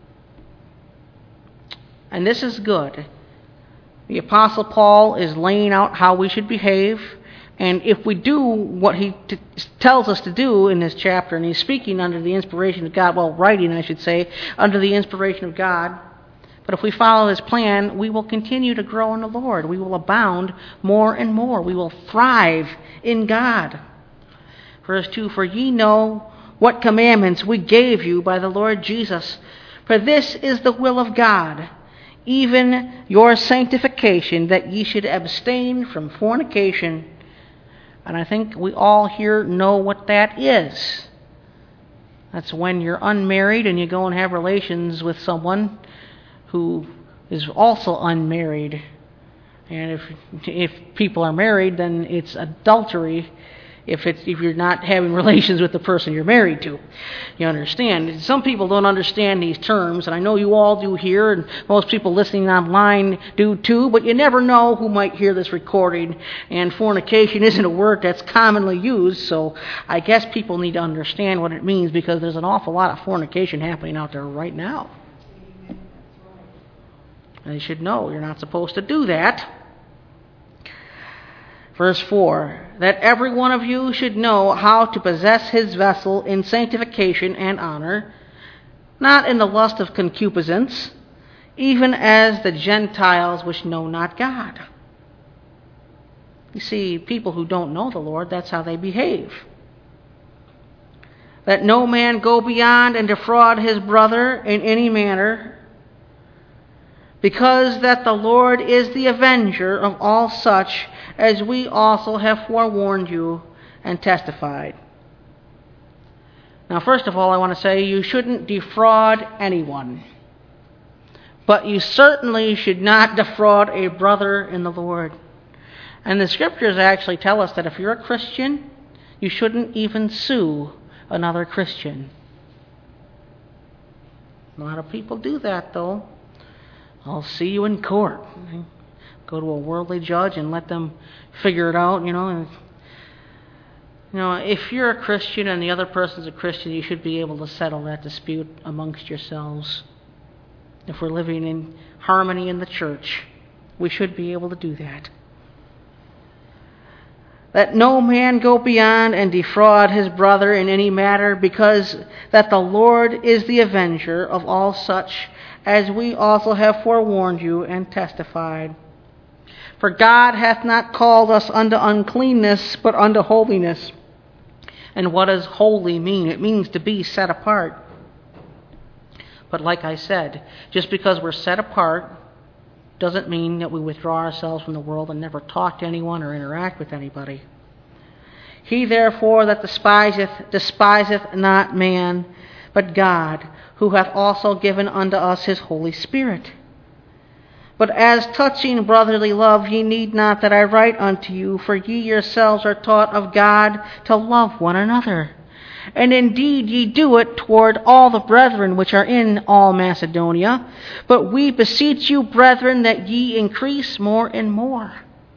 And this is good. The Apostle Paul is laying out how we should behave. And if we do what he tells us to do in this chapter, and he's speaking under the inspiration of God, well, writing, I should say, under the inspiration of God, but if we follow his plan, we will continue to grow in the Lord. We will abound more and more. We will thrive in God. Verse 2, for ye know what commandments we gave you by the Lord Jesus. For this is the will of God, even your sanctification, that ye should abstain from fornication. And I think we all here know what that is. That's when you're unmarried and you go and have relations with someone who is also unmarried. And if people are married, then it's adultery if you're not having relations with the person you're married to. You understand? Some people don't understand these terms, and I know you all do here, and most people listening online do too, but you never know who might hear this recording, and fornication isn't a word that's commonly used, so I guess people need to understand what it means, because there's an awful lot of fornication happening out there right now. And you should know you're not supposed to do that. Verse 4, that every one of you should know how to possess his vessel in sanctification and honor, not in the lust of concupiscence, even as the Gentiles which know not God. You see, people who don't know the Lord, that's how they behave. That no man go beyond and defraud his brother in any manner, because that the Lord is the avenger of all such, as we also have forewarned you and testified. Now, first of all, I want to say you shouldn't defraud anyone. But you certainly should not defraud a brother in the Lord. And the Scriptures actually tell us that if you're a Christian, you shouldn't even sue another Christian. A lot of people do that, though. I'll see you in court. Go to a worldly judge and let them figure it out, And, if you're a Christian and the other person's a Christian, you should be able to settle that dispute amongst yourselves. If we're living in harmony in the church, we should be able to do that. That no man go beyond and defraud his brother in any matter, because that the Lord is the avenger of all such, as we also have forewarned you and testified. For God hath not called us unto uncleanness, but unto holiness. And what does holy mean? It means to be set apart. But like I said, just because we're set apart doesn't mean that we withdraw ourselves from the world and never talk to anyone or interact with anybody. He therefore that despiseth not man, but God, who hath also given unto us his Holy Spirit. But as touching brotherly love, ye need not that I write unto you, for ye yourselves are taught of God to love one another. And indeed ye do it toward all the brethren which are in all Macedonia. But we beseech you, brethren, that ye increase more and more.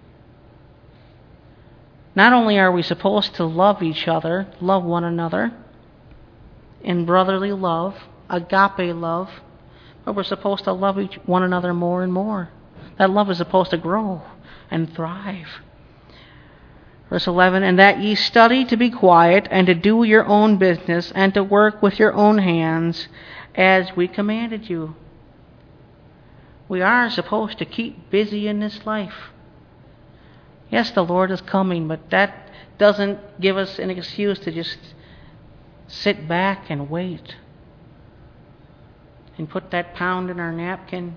Not only are we supposed to love each other, love one another, in brotherly love, agape love, but we're supposed to love one another more and more. That love is supposed to grow and thrive. Verse 11, and that ye study to be quiet, and to do your own business, and to work with your own hands, as we commanded you. We are supposed to keep busy in this life. Yes, the Lord is coming, but that doesn't give us an excuse to just sit back and wait and put that pound in our napkin.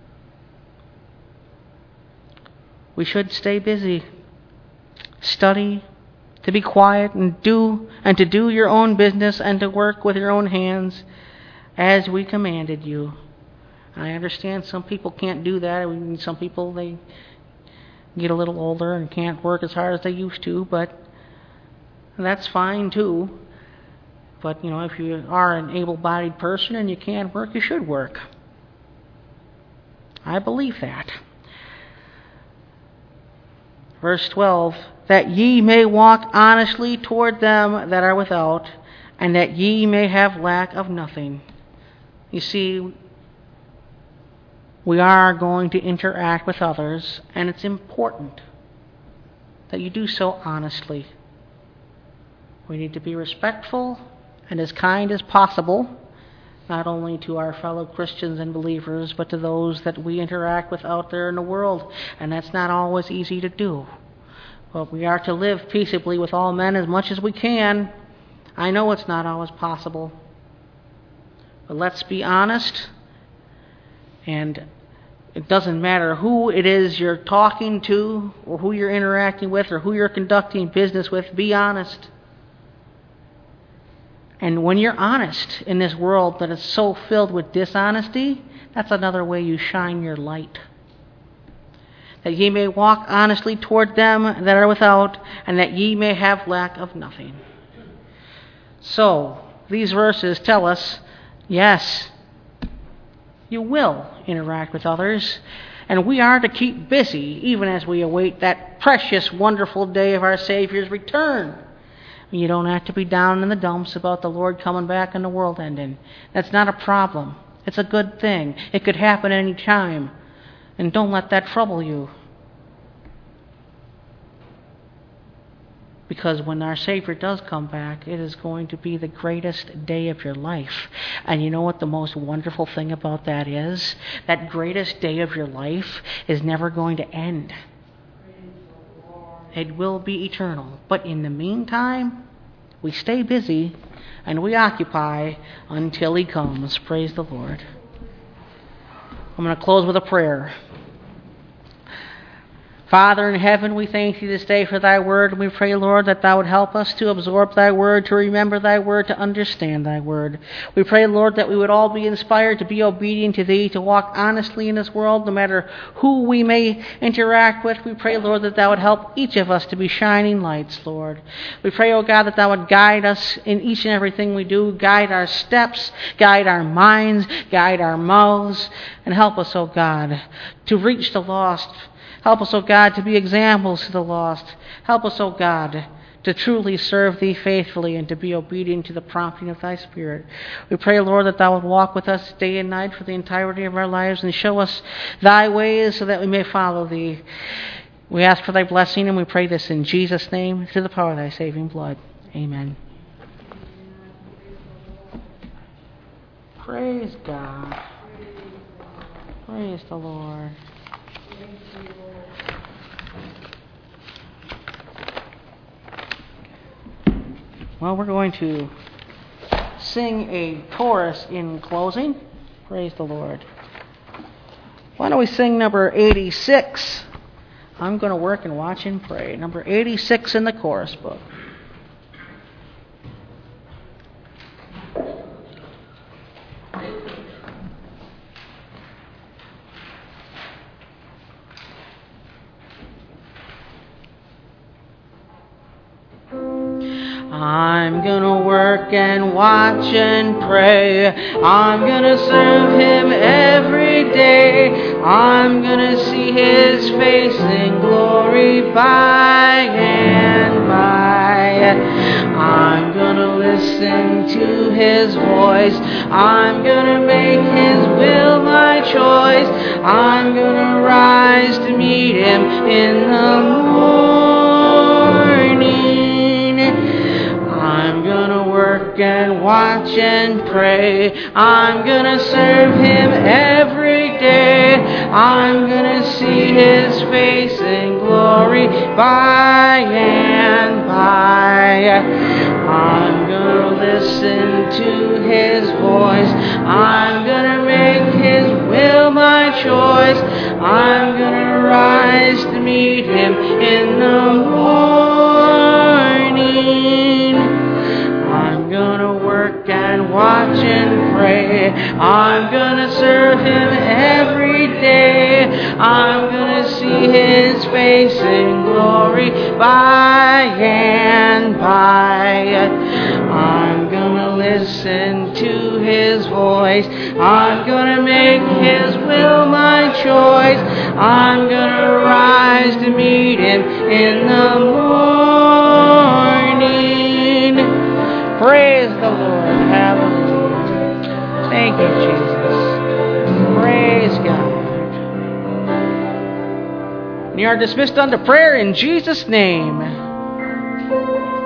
We should stay busy. Study to be quiet and to do your own business and to work with your own hands as we commanded you. I understand some people can't do that. Some people, they get a little older and can't work as hard as they used to, but that's fine too. But, if you are an able-bodied person and you can work, you should work. I believe that. Verse 12, that ye may walk honestly toward them that are without, and that ye may have lack of nothing. You see, we are going to interact with others, and it's important that you do so honestly. We need to be respectful and as kind as possible, not only to our fellow Christians and believers, but to those that we interact with out there in the world. And that's not always easy to do. But we are to live peaceably with all men as much as we can. I know it's not always possible. But let's be honest. And it doesn't matter who it is you're talking to, or who you're interacting with, or who you're conducting business with. Be honest. And when you're honest in this world that is so filled with dishonesty, that's another way you shine your light. That ye may walk honestly toward them that are without, and that ye may have lack of nothing. So, these verses tell us, yes, you will interact with others, and we are to keep busy even as we await that precious, wonderful day of our Savior's return. You don't have to be down in the dumps about the Lord coming back and the world ending. That's not a problem. It's a good thing. It could happen any time. And don't let that trouble you. Because when our Savior does come back, it is going to be the greatest day of your life. And you know what the most wonderful thing about that is? That greatest day of your life is never going to end. It will be eternal. But in the meantime, we stay busy and we occupy until He comes. Praise the Lord. I'm going to close with a prayer. Father in heaven, we thank you this day for thy word, and we pray, Lord, that thou would help us to absorb thy word, to remember thy word, to understand thy word. We pray, Lord, that we would all be inspired to be obedient to thee, to walk honestly in this world, no matter who we may interact with. We pray, Lord, that thou would help each of us to be shining lights, Lord. We pray, O God, that thou would guide us in each and everything we do, guide our steps, guide our minds, guide our mouths, and help us, O God, to reach the lost. Help us, O God, to be examples to the lost. Help us, O God, to truly serve thee faithfully and to be obedient to the prompting of thy Spirit. We pray, Lord, that thou would walk with us day and night for the entirety of our lives and show us thy ways so that we may follow thee. We ask for thy blessing, and we pray this in Jesus' name, through the power of thy saving blood. Amen. Praise God. Praise the Lord. Well, we're going to sing a chorus in closing. Praise the Lord. Why don't we sing number 86? I'm going to work and watch and pray. Number 86 in the chorus book. I'm gonna work and watch and pray. I'm gonna serve him every day. I'm gonna see his face in glory by and by. I'm gonna listen to his voice. I'm gonna make his will my choice. I'm gonna rise to meet him in the morning. I'm gonna work and watch and pray. I'm gonna serve him every day. I'm gonna see his face in glory by and by. I'm gonna listen to his voice. I'm gonna make his will my choice. I'm gonna rise to meet him in the morning. I'm gonna work and watch and pray. I'm gonna serve him every day. I'm gonna see his face in glory by and by. I'm gonna listen to his voice. I'm gonna make his will my choice. I'm gonna rise to meet him in the morning. Praise the Lord. Hallelujah. Thank you, Jesus. Praise God. And you are dismissed unto prayer in Jesus' name.